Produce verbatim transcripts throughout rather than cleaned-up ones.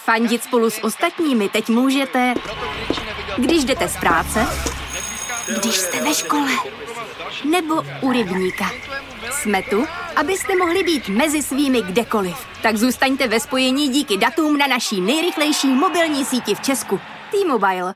Fandit spolu s ostatními teď můžete, když jdete z práce, když jste ve škole, nebo u rybníka. Jsme tu, abyste mohli být mezi svými kdekoliv. Tak zůstaňte ve spojení díky datům na naší nejrychlejší mobilní síti v Česku. T-Mobile.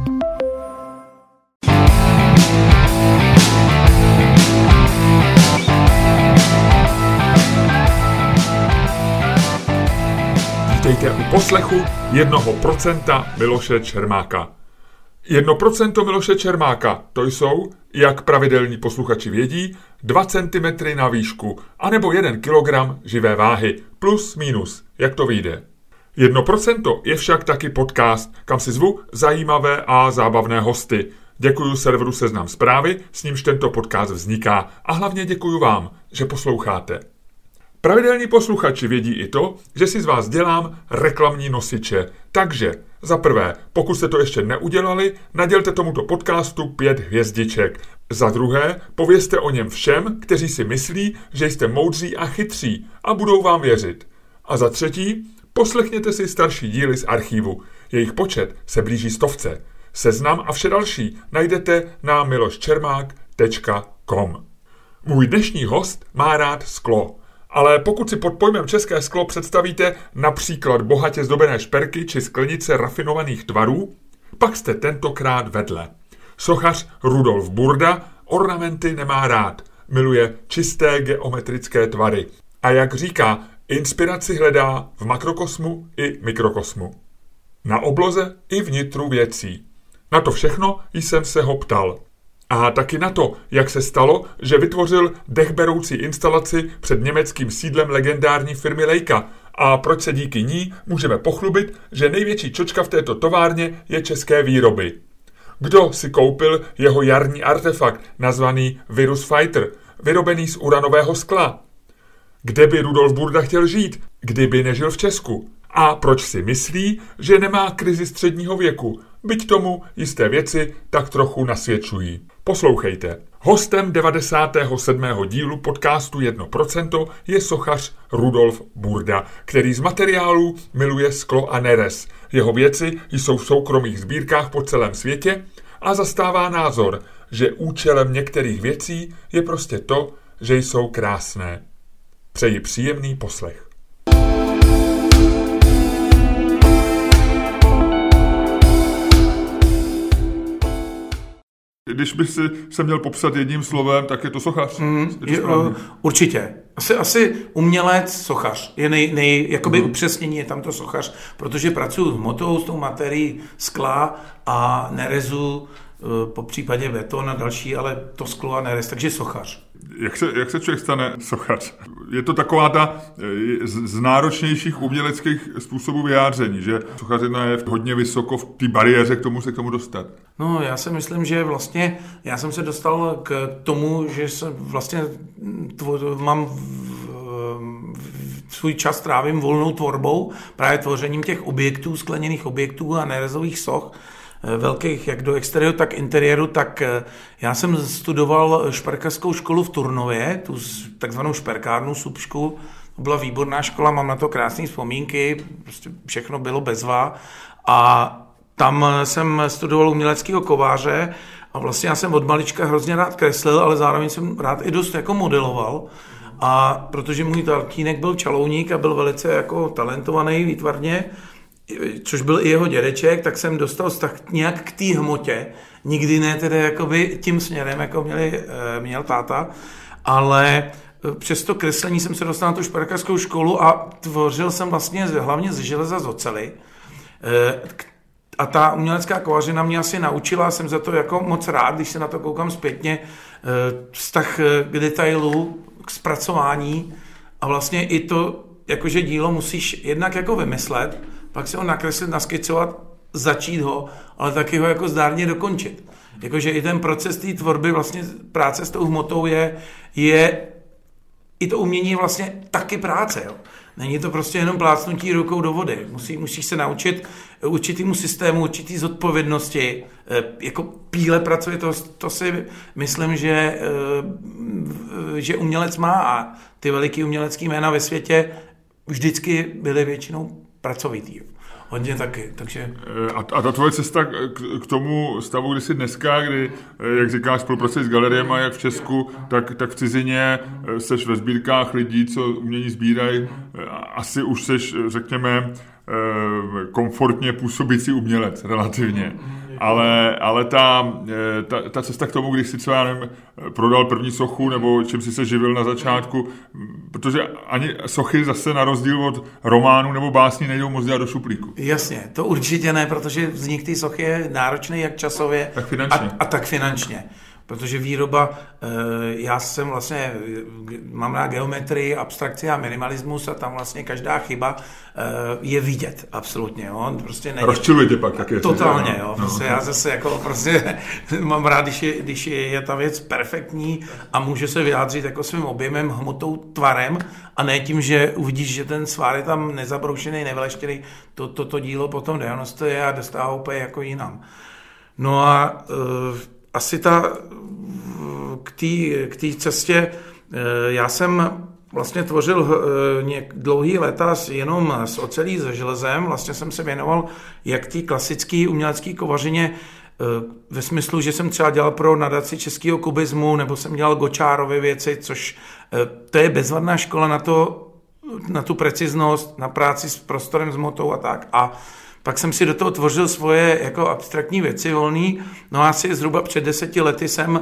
Vítejte u poslechu jednoho procenta Miloše Čermáka. Jedno procento Miloše Čermáka, to jsou, jak pravidelní posluchači vědí, dva centimetry na výšku, anebo jeden kilogram živé váhy, plus minus, jak to vyjde. Jedno procento je však taky podcast, kam si zvu zajímavé a zábavné hosty. Děkuju serveru Seznam Zprávy, s nímž tento podcast vzniká, a hlavně děkuju vám, že posloucháte. Pravidelní posluchači vědí i to, že si z vás dělám reklamní nosiče. Takže, za prvé, pokud jste to ještě neudělali, nadělte tomuto podcastu pět hvězdiček. Za druhé, povězte o něm všem, kteří si myslí, že jste moudří a chytří a budou vám věřit. A za třetí, poslechněte si starší díly z archívu. Jejich počet se blíží stovce. Seznam a vše další najdete na miloščermák tečka com. Můj dnešní host má rád sklo. Ale pokud si pod pojmem české sklo představíte například bohatě zdobené šperky či sklenice rafinovaných tvarů, pak jste tentokrát vedle. Sochař Rudolf Burda ornamenty nemá rád, miluje čisté geometrické tvary. A jak říká, inspiraci hledá v makrokosmu i mikrokosmu. Na obloze i vnitru věcí. Na to všechno jsem se ho ptal. A taky na to, jak se stalo, že vytvořil dechberoucí instalaci před německým sídlem legendární firmy Leica a proč se díky ní můžeme pochlubit, že největší čočka v této továrně je české výroby. Kdo si koupil jeho jarní artefakt nazvaný Virus Fighter, vyrobený z uranového skla? Kde by Rudolf Burda chtěl žít, kdyby nežil v Česku? A proč si myslí, že nemá krizi středního věku, byť tomu jisté věci tak trochu nasvědčují. Poslouchejte. Hostem devadesátého sedmého dílu podcastu jedno procento je sochař Rudolf Burda, který z materiálů miluje sklo a nerez. Jeho věci jsou v soukromých sbírkách po celém světě a zastává názor, že účelem některých věcí je prostě to, že jsou krásné. Přeji příjemný poslech. Když bych si se měl popsat jedním slovem, tak je to sochař. Mm, je, určitě. Asi, asi umělec, sochař. Je nej, nej, jakoby mm. upřesnění je tam to sochař, protože pracuji s hmotou, s tou materií skla a nerezu, po případě beton a další, ale to sklo a nerez, takže sochař. Jak se, jak se člověk stane sochař? Je to taková ta z, z náročnějších uměleckých způsobů vyjádření, že sochařina je hodně vysoko v té bariéře k tomu se k tomu dostat. No, já si myslím, že vlastně já jsem se dostal k tomu, že se vlastně tvo, mám v, v, svůj čas trávím volnou tvorbou, právě tvořením těch objektů, skleněných objektů a nerezových soch, velkých, jak do exteriéru, tak interiéru, tak já jsem studoval šperkařskou školu v Turnově, tu takzvanou šperkárnu Subšku. To byla výborná škola, mám na to krásné vzpomínky, prostě všechno bylo bezva. A tam jsem studoval uměleckého kováře a vlastně já jsem od malička hrozně rád kreslil, ale zároveň jsem rád i dost jako modeloval. A protože můj tatínek byl čalouník a byl velice jako talentovaný výtvarně, což byl i jeho dědeček, tak jsem dostal tak nějak k té hmotě. Nikdy ne tedy jakoby tím směrem, jako měli, měl táta, ale přes to kreslení jsem se dostal na tu šperkařskou školu a tvořil jsem vlastně hlavně ze železa, z oceli. A ta umělecká kovařina mě asi naučila, jsem za to jako moc rád, když se na to koukám zpětně, vztah k detailu, k zpracování a vlastně i to, jakože dílo musíš jednak jako vymyslet, pak si ho nakreslit, naskicovat, začít ho, ale taky ho jako zdárně dokončit. Jakože i ten proces té tvorby, vlastně práce s tou hmotou je, je i to umění vlastně taky práce. Jo. Není to prostě jenom plácnutí rukou do vody. Musí, musíš se naučit určitýmu systému, určitý zodpovědnosti. Jako píle pracuje, to, to si myslím, že, že umělec má a ty veliký umělecký jména ve světě vždycky byly většinou pracovitý. hodně taky, takže... A, a ta tvoje cesta k, k tomu stavu, kdy jsi dneska, kdy, jak říkáš, spolupracuješ s galeriemi, jak v Česku, tak, tak v cizině, seš ve sbírkách lidí, co umění sbírají, asi už seš, řekněme, komfortně působící umělec relativně. Ale, ale ta, ta, ta cesta k tomu, když si třeba, já nevím, prodal první sochu, nebo čím si se živil na začátku, protože ani sochy zase na rozdíl od románu nebo básní nejdou moc dělat do šuplíku. Jasně, to určitě ne, protože vznik té sochy je náročný jak časově tak finančně. A, a tak finančně. Protože výroba, já jsem vlastně, mám rád geometrii, abstrakci a minimalismus a tam vlastně každá chyba je vidět, absolutně. Jo. Prostě není... Rozčiluje tě pak, tak je. Totálně, jo. Prostě no. Já zase jako prostě mám rád, když je, když je ta věc perfektní a může se vyjádřit jako svým objemem, hmotou, tvarem a ne tím, že uvidíš, že ten svár je tam nezabroušený, nevyleštěný, to, to, to dílo potom deonostuje a dostává úplně jako jinam. No a uh, asi ta k té k té cestě, já jsem vlastně tvořil dlouhý léta jenom s ocelí, se železem, vlastně jsem se věnoval jak té klasické umělecké kovařině ve smyslu, že jsem třeba dělal pro nadaci českého kubismu, nebo jsem dělal Gočárovy věci, což to je bezvadná škola na to, na tu preciznost, na práci s prostorem, s hmotou a tak. A pak jsem si do toho tvořil svoje jako abstraktní věci volný. No a asi zhruba před deseti lety jsem,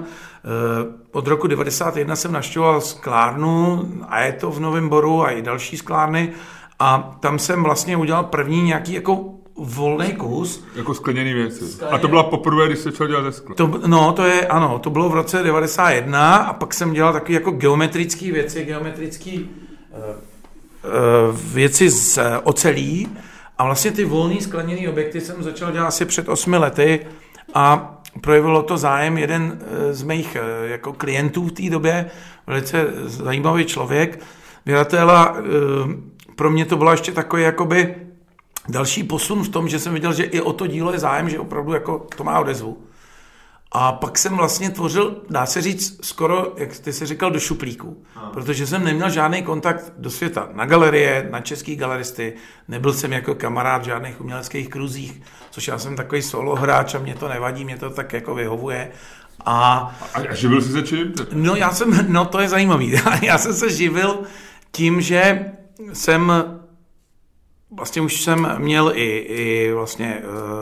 od roku devadesát jedna jsem navštěvoval sklárnu a je to v Novém Boru a i další sklárny a tam jsem vlastně udělal první nějaký jako volný kus. Jako skleněný věci. Skleněný. A to byla poprvé, když se chtěl dělat ze skla. To, no, to je, ano, to bylo v roce devadesát jedna a pak jsem dělal takové jako geometrické věci, geometrické uh, uh, věci z uh, ocelí. A vlastně ty volný skleněný objekty jsem začal dělat asi před osmi lety a projevilo to zájem jeden z mých jako klientů v té době, velice zajímavý člověk, Věratela. Pro mě to bylo ještě takový jakoby další posun v tom, že jsem viděl, že i o to dílo je zájem, že opravdu jako to má odezvu. A pak jsem vlastně tvořil, dá se říct, skoro, jak ty jsi říkal, do šuplíku. Aha. Protože jsem neměl žádný kontakt do světa. Na galerie, na český galeristy, nebyl jsem jako kamarád v žádných uměleckých kruzích, což já jsem takový solo hráč a mě to nevadí, mě to tak jako vyhovuje. A, a živil jsi se čím? No já jsem, no to je zajímavý. Já jsem se živil tím, že jsem vlastně už jsem měl i, i vlastně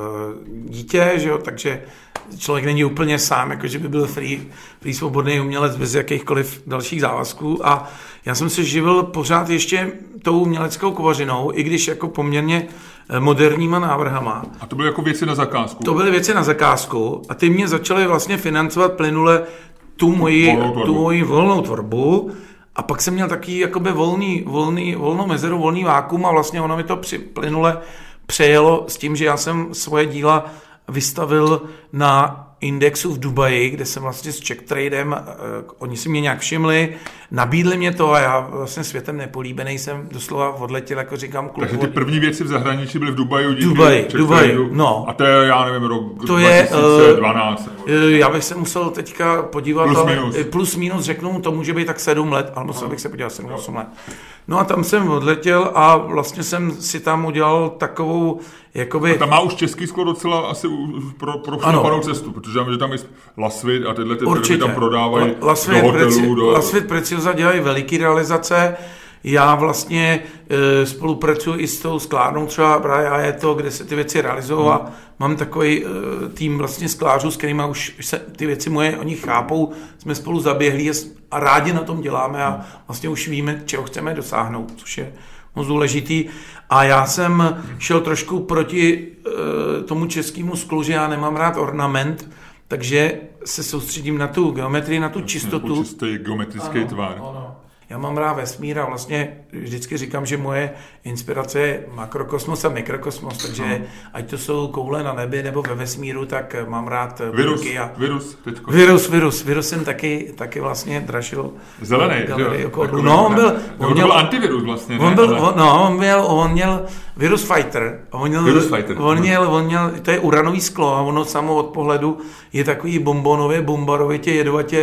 uh, dítě, že jo, takže člověk není úplně sám, jakože by byl free, free svobodný umělec bez jakýchkoliv dalších závazků a já jsem se živil pořád ještě tou uměleckou kovařinou, i když jako poměrně moderníma návrhama. A to byly jako věci na zakázku? To byly věci na zakázku a ty mě začaly vlastně financovat plynule tu moji, tu moji volnou tvorbu. A pak jsem měl taky jakoby volný, volný, volnou mezeru, volný vákuum a vlastně ono mi to při, plynule přejelo s tím, že já jsem svoje díla vystavil na Indexu v Dubaji, kde jsem vlastně s Czech Tradem, eh, oni si mě nějak všimli, nabídli mě to a já vlastně světem nepolíbený jsem doslova odletěl, jako říkám, klub. Takže ty první věci v zahraničí byly v Dubaju díky Dubai, Czech Dubai, Tradu. No. A to je, já nevím, rok to dva tisíce dvanáct. Je, uh, já bych se musel teďka podívat, plus ale minus. plus minus řeknu, to může být tak sedm let, ale musel bych se podívat sedm osm let. No a tam jsem odletěl a vlastně jsem si tam udělal takovou, jakoby... A tam má už český sklo docela asi pro, pro vstupanou cestu, protože já vím, že tam je Lasvit a tyhle ty firmy tam prodávají Lasvit, do hotelů. Preci, do... Lasvit Preciosa dělají veliký realizace. Já vlastně e, spolupracuji i s tou sklárnou třeba právě a je to, kde se ty věci realizují hmm. a mám takový e, tým vlastně sklářů, s kterými už se ty věci moje, oni chápou, jsme spolu zaběhlí a rádi na tom děláme a vlastně už víme, čeho chceme dosáhnout, což je moc důležitý. A já jsem šel trošku proti e, tomu českému sklu, že já nemám rád ornament, takže se soustředím na tu geometrii, na tu čistotu. Čistý geometrický ano, tvar. Ano. Já mám rád vesmír a vlastně vždycky říkám, že moje inspirace je makrokosmos a mikrokosmos, takže no. ať to jsou koule na nebi nebo ve vesmíru, tak mám rád virus, a... virus, teďko. Virus, virus, virus jsem taky, taky vlastně dražil. Zelený, že jo? No, on byl... On měl antivirus vlastně, ne? On byl, on, no, on měl, on měl Virus Fighter. On měl, virus Fighter. On měl, on měl, to je uranový sklo a ono samo od pohledu je takový bombonově, bombarovitě, jedovatě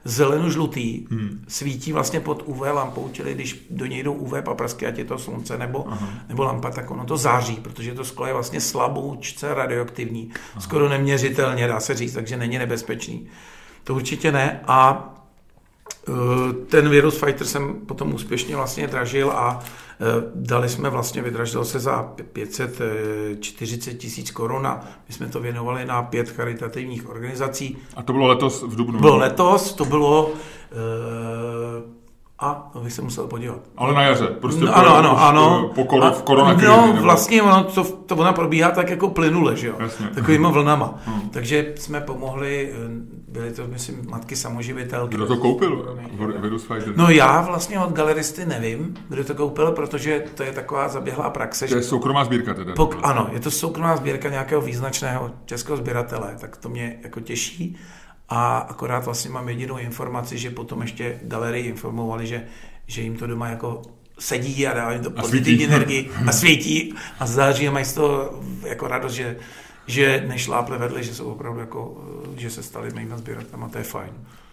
zeleno-žlutý, hmm. svítí vlastně pod U V lampou, čili když do něj jdou U V paprsky, ať je to slunce nebo, nebo lampa, tak ono to září, protože to sklo je vlastně slaboučce radioaktivní, Aha. skoro neměřitelně, dá se říct, takže není nebezpečný. To určitě ne a ten Virus Fighter jsem potom úspěšně vlastně dražil a dali jsme vlastně, vydražilo se za pět set čtyřicet tisíc korun a my jsme to věnovali na pět charitativních organizací. A to bylo letos v dubnu? Bylo letos, to bylo... A to bych se musel podívat. Ale na jaře, prostě no, ano, ano, ano. Po kor- v koronakrizi. No, nebo? Vlastně ono, to, to ona probíhá tak jako plynule, že jo? Jasně. Takovýma vlnama. Hmm. Takže jsme pomohli, byly to, myslím, matky samoživitelky. Kdo to koupil? Virus Fighter? No já vlastně od galeristy nevím, kdo to koupil, protože to je taková zaběhlá praxe. To je soukromá sbírka teda. Pok- ano, je to soukromá sbírka nějakého význačného českého sběratele, tak to mě jako těší. A akorát vlastně mám jedinou informaci, že potom ještě galerii informovali, že, že jim to doma jako sedí a dá jim to pozitivní energii a svítí a září a mají z toho jako radost, že, že nešláple vedle, že jsou opravdu jako, že se stali mýma sběratama, to je fajn.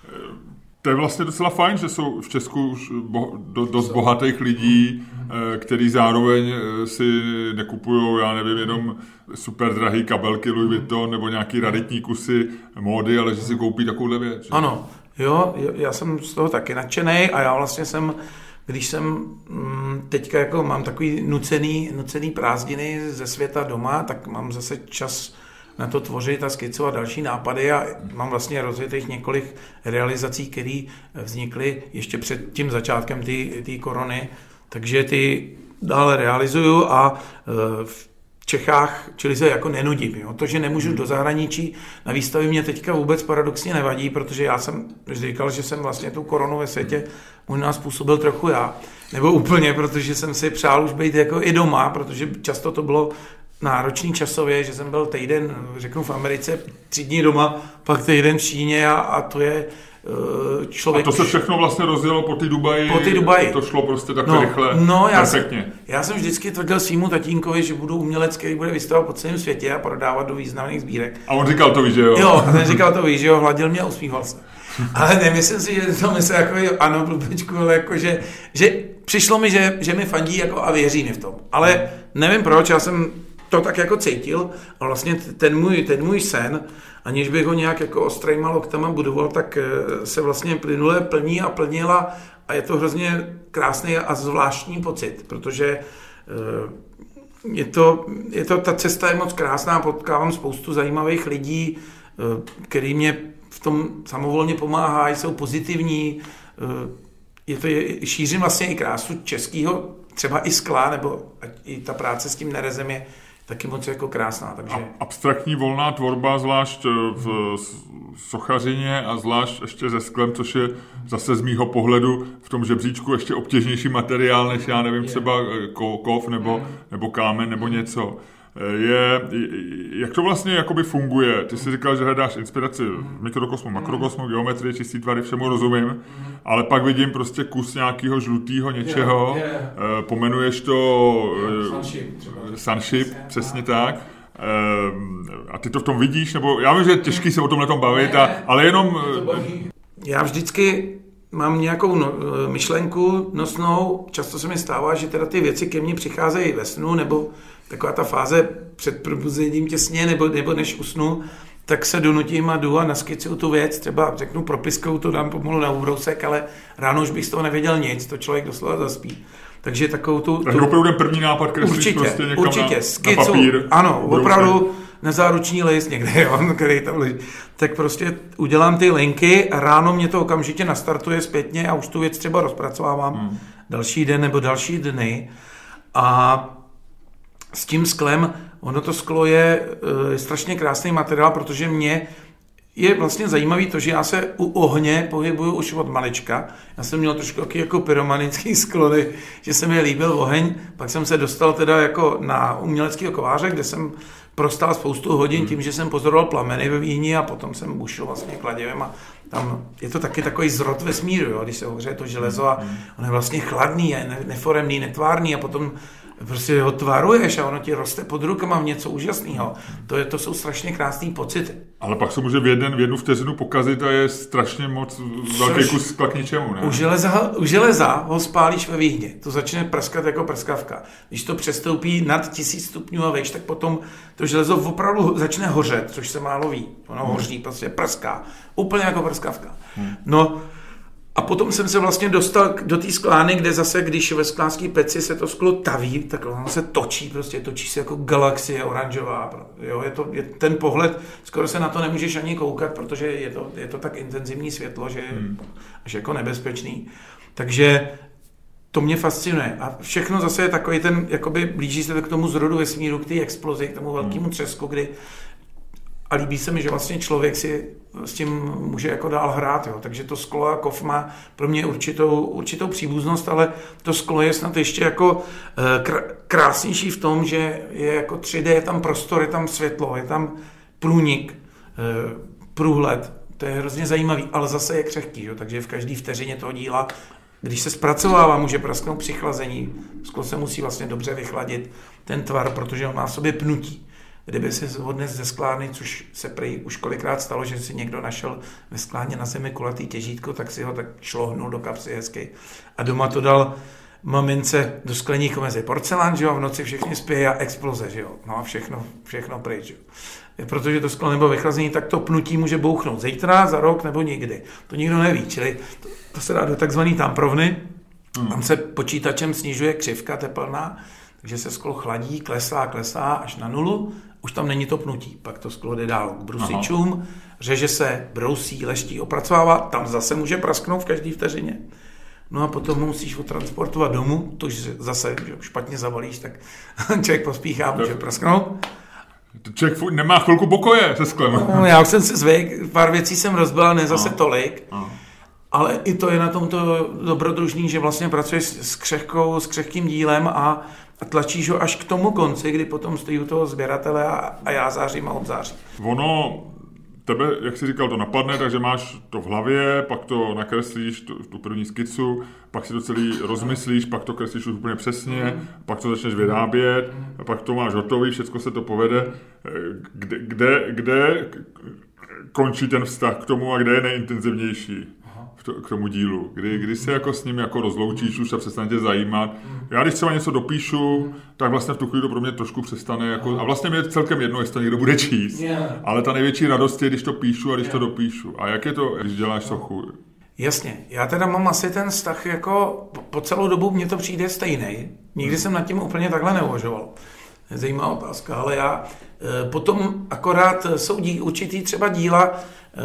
To je vlastně docela fajn, že jsou v Česku už bo, do, dost bohatých lidí, který zároveň si nekupujou, já nevím, jenom super drahý kabelky Louis Vuitton nebo nějaký raritní kusy módy, ale že si koupí takovouhle věc. Že? Ano, jo, já jsem z toho taky nadšenej a já vlastně jsem, když jsem teďka jako mám takový nucený, nucený prázdniny ze světa doma, tak mám zase čas na to tvořit a skicovat další nápady a mám vlastně rozjetých několik realizací, které vznikly ještě před tím začátkem té korony, takže ty dále realizuju a v Čechách, čili se jako nenudím. Jo. To, že nemůžu do zahraničí na výstavy, mě teďka vůbec paradoxně nevadí, protože já jsem říkal, že jsem vlastně tu koronu ve světě možná způsobil trochu já, nebo úplně, protože jsem si přál už být jako i doma, protože často to bylo náročný časově, že jsem byl týden, řeknu v Americe, tři dní doma, pak týden v Číně a, a to je uh, člověk... A to se všechno vlastně rozjelo po té Dubaji? Po té Dubaji. To šlo prostě tak no, rychle, no, já perfektně. Jsem, já jsem vždycky tvrdil svýmu tatínkovi, že budu umělec, který bude vystavovat po celém světě a prodávat do významných sbírek. A on říkal to, víš, že jo? Jo, a ten říkal to, víš, že jo, hladil mě a usmíval se. Ale nemyslím si, že to myslel jako, ano, blbečku, ale jako, že, že přišlo mi, že, že mi fandí jako a věří mi v tom. Ale nevím proč, já jsem to tak jako cítil a vlastně ten můj, ten můj sen, aniž bych ho nějak jako ostrejma loktama budoval, tak se vlastně plynule plní a plnila a je to hrozně krásný a zvláštní pocit, protože je to, je to, ta cesta je moc krásná, potkávám spoustu zajímavých lidí, který mě v tom samovolně pomáhají, jsou pozitivní, je to, je, šířím vlastně i krásu českého, třeba i skla, nebo i ta práce s tím nerezem je taky moc jako krásná. Takže... Abstraktní volná tvorba, zvlášť v sochařině a zvlášť ještě se sklem, což je zase z mýho pohledu v tom žebříčku ještě obtěžnější materiál, než já nevím, třeba kov nebo, nebo kámen nebo něco. Je, jak to vlastně jakoby funguje? Ty jsi říkal, že hledáš inspiraci v mikrokosmu, makrokosmu, geometrie, čistý tvary, všemu rozumím, ale pak vidím prostě kus nějakého žlutého něčeho, yeah, yeah. Pomenuješ to Sunship, Sunship přesně tak. A ty to v tom vidíš? Nebo já vím, že je těžký se o tomhle tom bavit, a, ale jenom... Já vždycky mám nějakou no, myšlenku nosnou, často se mi stává, že teda ty věci ke mně přicházejí ve snu, nebo taková ta fáze před probuzením těsně, nebo, nebo než usnu, tak se donutím a jdu a naskicuju tu věc, třeba řeknu propiskou, to dám pomalu na úbrousek, ale ráno už bych z toho nevěděl nic, to člověk doslova zaspí. Takže takovou tu... Tak opravdu ten první nápad kreslíš určitě, prostě někam určitě, na, skicu, na papír. Ano, opravdu nezáruční list někde, jo, který tam leží. Tak prostě udělám ty linky, ráno mě to okamžitě nastartuje zpětně a už tu věc třeba rozpracovávám hmm. další den nebo další dny. A s tím sklem, ono to sklo je, je strašně krásný materiál, protože mě je vlastně zajímavý to, že já se u ohně pohybuju už od malička. Já jsem měl trošku jako pyromanický sklony, že se mi líbil oheň, pak jsem se dostal teda jako na uměleckého kováře, kde jsem prostál spoustu hodin tím, že jsem pozoroval plameny ve Vídni a potom jsem bušil vlastně kladivem a tam je to taky takový zrod vesmíru, jo, když se ohřeje to železo a on je vlastně chladný, je neforemný, netvárný a potom prostě ho tvaruješ a ono ti roste pod rukama v něco úžasného. To, je, to jsou strašně krásné pocity. Ale pak se může v, jeden, v jednu vteřinu pokazit a je strašně moc velký kus k ničemu, ne? U železa, u železa ho spálíš ve výhně. To začne prskat jako prskavka. Když to přestoupí nad tisíc stupňů a vejš, tak potom to železo opravdu začne hořet, což se málo ví. Ono hmm. hoří, prostě prská. Úplně jako prskavka. Hmm. No, a potom jsem se vlastně dostal do té sklány, kde zase, když ve sklánské peci se to sklo taví, tak ono se točí, prostě točí se jako galaxie oranžová. Jo, je to, je ten pohled, skoro se na to nemůžeš ani koukat, protože je to, je to tak intenzivní světlo, že je hmm. až jako nebezpečný. Takže to mě fascinuje. A všechno zase je takový ten, jakoby blíží se to k tomu zrodu vesmíru, k té explozi, k tomu velkému třesku, kdy a líbí se mi, že vlastně člověk si s tím může jako dál hrát. Jo. Takže to sklo a kov má pro mě určitou, určitou příbuznost, ale to sklo je snad ještě jako krásnější v tom, že je jako tři dé, je tam prostor, je tam světlo, je tam průnik, průhled. To je hrozně zajímavý, ale zase je křehký. Jo. Takže v každý vteřině toho díla, když se zpracovává, může prasknout při chlazení. Sklo se musí vlastně dobře vychladit, ten tvar, protože on má v sobě pnutí. Kdyby si odnes ze sklárny, což se prej už kolikrát stalo, že si někdo našel ve sklárně na zemi kulatý těžítko, tak si ho tak šlohnul do kapsy hezky. A doma to dal mamince do skleníku mezi porcelán, že jo, v noci všichni spí a exploze, že jo. No a všechno, všechno pryč, jo. Protože to sklo nebo vychlazení, tak to pnutí může bouchnout zítra, za rok nebo nikdy. To nikdo neví, čili to, to se dá do takzvaný tamprovny, hmm. tam se počítačem snižuje křivka teplná, takže se sklo chladí, klesá, klesá až na nulu, už tam není to pnutí. Pak to sklo jde dál k brusičům, aha. řeže se, brousí, leští, opracovává, tam zase může prasknout v každý vteřině. No a potom musíš odtransportovat domů, to zase že špatně zabalíš, tak člověk pospíchá, může prasknout. Člověk nemá chvilku pokoje se sklem. No, já už jsem si zvyk, pár věcí jsem rozbil, ne zase no. tolik, no. ale i to je na tomto dobrodružný, že vlastně pracuješ s křehkou, s křehkým dílem a a tlačíš ho až k tomu konci, kdy potom stojí u toho sběratele a, a já zářím a on září. Ono, tebe, jak jsi říkal, to napadne, takže máš to v hlavě, pak to nakreslíš, tu, tu první skicu, pak si to celý rozmyslíš, pak to kreslíš už úplně přesně, mm. pak to začneš vyrábět, mm. pak to máš hotový, všechno se to povede. Kde, kde, kde končí ten vztah k tomu a kde je nejintenzivnější? K tomu dílu, kdy, kdy se jako s ním jako rozloučíš už a přestane tě zajímat. Já když třeba něco dopíšu, tak vlastně v tu chvíli to pro mě trošku přestane jako, a vlastně mě je celkem jedno, jestli to někdo bude číst, ale ta největší radost je, když to píšu a když to dopíšu. A jak je to, když děláš sochu? Jasně, já teda mám asi ten vztah jako po celou dobu mně to přijde stejný. Nikdy jsem nad tím úplně takhle neuvažoval. Zajímavá otázka, ale já potom akorát jsou dí, určitý třeba díla,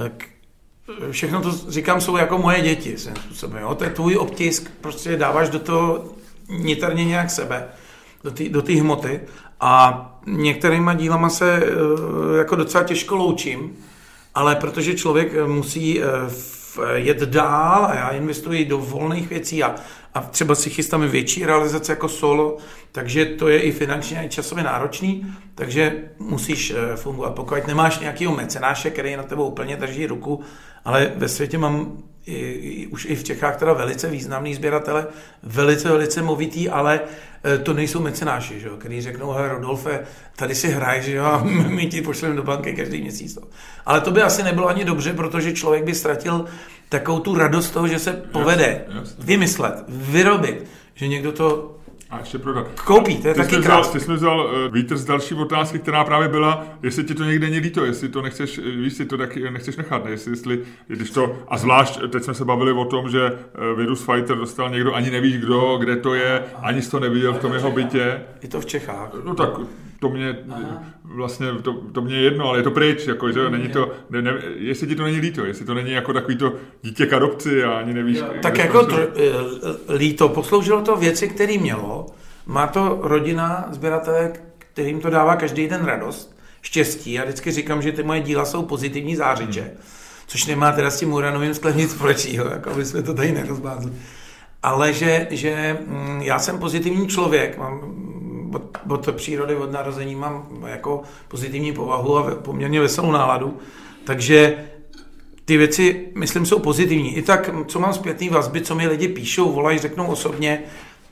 všechno to říkám, jsou jako moje děti svým způsobem. Jo? To je tvůj obtisk, prostě dáváš do toho niterně nějak sebe, do té do té hmoty a některýma dílama se jako docela těžko loučím, ale protože člověk musí jet dál a já investuji do volných věcí a, a třeba si chystáme větší realizace jako solo, takže to je i finančně i časově náročný, takže musíš fungovat. Pokud nemáš nějakýho mecenáše, který na tebou úplně drží ruku, ale ve světě mám i, i, už i v Čechách teda velice významný sběratele, velice, velice movitý, ale to nejsou mecenáši, že, který řeknou, hele Rodolfe, tady si hraj, že jo, a my ti pošleme do banky každý měsíc. Ale to by asi nebylo ani dobře, protože člověk by ztratil takovou tu radost toho, že se povede jasně, jasně. vymyslet, vyrobit, že někdo to a ještě prodat. Koupí, to je ty taky krásné. Ty jsi mi vzal uh, vítr z další otázky, která právě byla, jestli ti to někde není líto, jestli to nechceš, víš, si to taky nechceš nechat, ne? Jestli, jestli, když to, a zvlášť, teď jsme se bavili o tom, že uh, Virus Fighter dostal někdo, ani nevíš kdo, kde to je, ani jsi to neviděl v tom jeho bytě. Je to v Čechách. No tak, to mě, aha. vlastně, to, to mě je jedno, ale je to pryč, jako, že není to, ne, ne, jestli ti to není líto, jestli to není jako takový to dítě k adopci a ani nevíš. Tak jako to, líto, posloužilo to věci, které mělo, má to rodina sběratele, kterým to dává každý den radost, štěstí. Já vždycky říkám, že ty moje díla jsou pozitivní zářiče, hmm. což nemá teda s tím uranovým sklem nic společného, jako by jsme to tady nerozbázli. Ale že, že já jsem pozitivní člověk, mám od, od přírody, od narození mám jako pozitivní povahu a poměrně veselou náladu, takže ty věci, myslím, jsou pozitivní. I tak, co mám zpětný vazby, co mi lidi píšou, volají, řeknou osobně,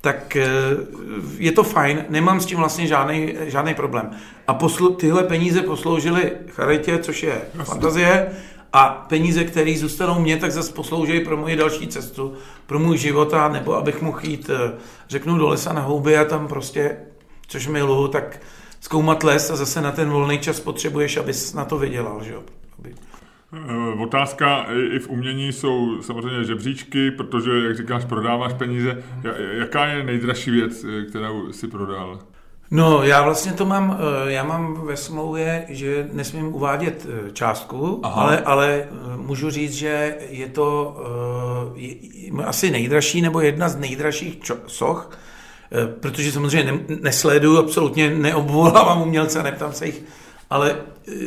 tak je to fajn, nemám s tím vlastně žádný, žádný problém. A poslu, tyhle peníze posloužily charitě, což je fantazie, a peníze, které zůstanou mě, tak zase poslouží pro moji další cestu, pro můj život, a nebo abych mohl jít, řeknu, do lesa na houby a tam prostě, což miluju, tak zkoumat les a zase na ten volný čas potřebuješ, abys na to vydělal, že jo. Aby... Otázka, i v umění jsou samozřejmě žebříčky, protože, jak říkáš, prodáváš peníze. Jaká je nejdražší věc, kterou si prodal? No, já vlastně to mám, já mám ve smlouvě, že nesmím uvádět částku, ale, ale můžu říct, že je to je, asi nejdražší nebo jedna z nejdražších čo, soch, protože samozřejmě ne, nesleduju, absolutně neobvolávám umělce, neptám se jich, ale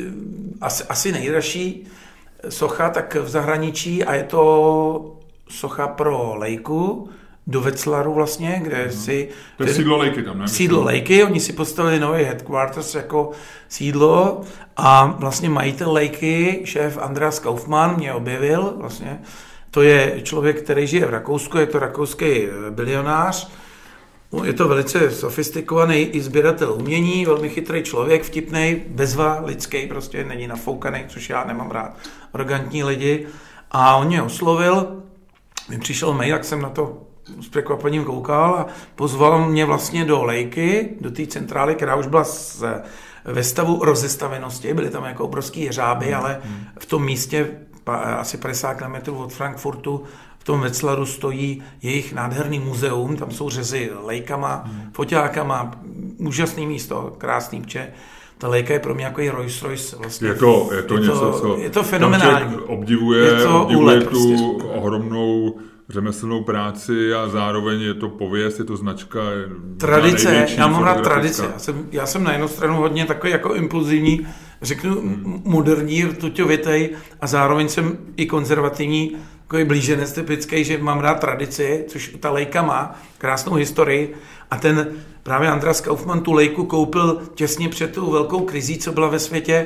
asi, asi nejdražší socha tak v zahraničí, a je to socha pro Leiku, do Wetzlaru vlastně, kde no. si... To je sídlo Leiky tam, ne? Sídlo Leiky, oni si postavili nový headquarters jako sídlo a vlastně majitel Leiky, šéf Andreas Kaufmann, mě objevil vlastně. To je člověk, který žije v Rakousku, je to rakouský bilionář. Je to velice sofistikovaný i sběratel umění, velmi chytrý člověk, vtipnej, bezva, lidský, prostě není nafoukaný, což já nemám rád, arrogantní lidi. A on mě oslovil, mi přišel mail, jak jsem na to s překvapením koukal a pozval mě vlastně do Leiky, do té centrály, která už byla z, ve stavu rozestavenosti, byly tam jako obrovský jeřáby, mm. ale v tom místě, asi padesát kilometrů od Frankfurtu, v tom Wetzlaru stojí jejich nádherný muzeum, tam jsou řezy Leikama, mm. foťákama, úžasný místo, krásný, protože ta Leica je pro mě jako Rolls Royce. Vlastně. Je to, je to je něco, to, co je to fenomenální. obdivuje, je to obdivuje úlet, tu prostě. ohromnou řemeslnou práci a zároveň je to pověst, je to značka. Tradice, já mám rád tradice. Já jsem, já jsem na jednu stranu hodně takový jako impulzivní, řeknu hmm. moderní, rtuťovitej, a zároveň jsem i konzervativní, takový blíženec typický, že mám rád tradici, což ta Leica má krásnou historii, a ten právě Andreas Kaufmann tu Leiku koupil těsně před tou velkou krizí, co byla ve světě.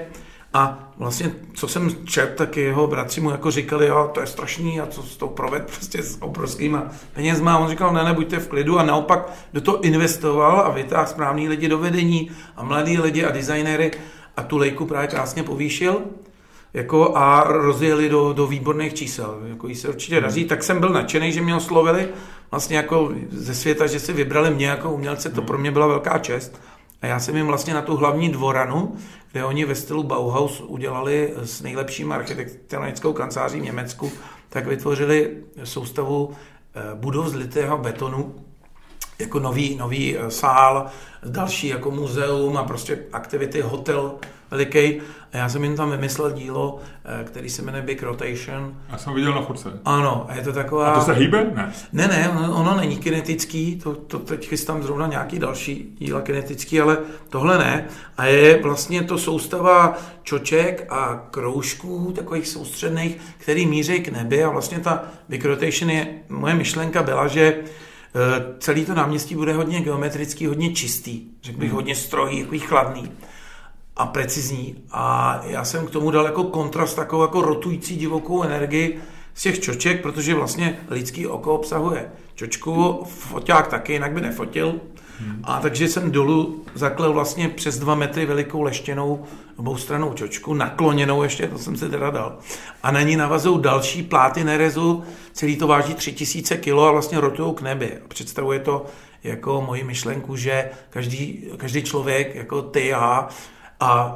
A vlastně, co jsem četl, tak jeho bratři mu jako říkali, jo, to je strašný, a co s tou proved prostě s obrovskýma penězma. A on říkal, ne, ne, buďte v klidu, a naopak do toho investoval a vytáhl správný lidi do vedení a mladý lidi a designéry a tu Leiku právě krásně povýšil jako a rozjeli do, do výborných čísel. Jako jí se určitě daří. Tak jsem byl nadšený, že mě oslovili vlastně jako ze světa, že si vybrali mě jako umělce, to pro mě byla velká čest. A já jsem jim vlastně na tu hlavní dvoranu, kde oni ve stylu Bauhaus udělali s nejlepším architektonickou kanceláří v Německu, tak vytvořili soustavu budov z litého betonu, jako nový, nový sál, další jako muzeum a prostě aktivity, hotel veliký. A já jsem jim tam vymyslel dílo, který se jmenuje Big Rotation. Já jsem viděl na fotce. Ano, a je to taková... A to se hýbe? Ne. Ne, ne, ono, ono není kinetický, to, to teď chystám zrovna nějaký další díla kinetický, ale tohle ne. A je vlastně to soustava čoček a kroužků, takových soustředných, který míří k nebi, a vlastně ta Big Rotation je, moje myšlenka byla, že celý to náměstí bude hodně geometrický, hodně čistý, řekl bych hodně strohý, takový chladný a precizní. A já jsem k tomu dal jako kontrast takovou jako rotující divokou energii z těch čoček, protože vlastně lidský oko obsahuje čočku, foťák taky, jinak by nefotil. Hmm. A takže jsem dolů zaklel vlastně přes dva metry velikou leštěnou oboustranou čočku, nakloněnou ještě, to jsem si teda dal. A na ní navazují další pláty nerezu, celý to váží tři tisíce kilo a vlastně rotujou k nebi. A představuje to jako moji myšlenku, že každý, každý člověk, jako ty a, a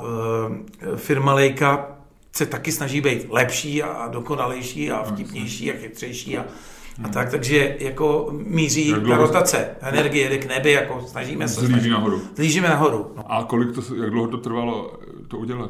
e, firma Leica se taky snaží být lepší a dokonalejší a vtipnější a chytřejší a A tak, takže jako míří ta rotace, energie jde k nebi, jako snažíme se. Zlíží nahoru. Zlížíme nahoru. No. A kolik to, jak dlouho to trvalo to udělat?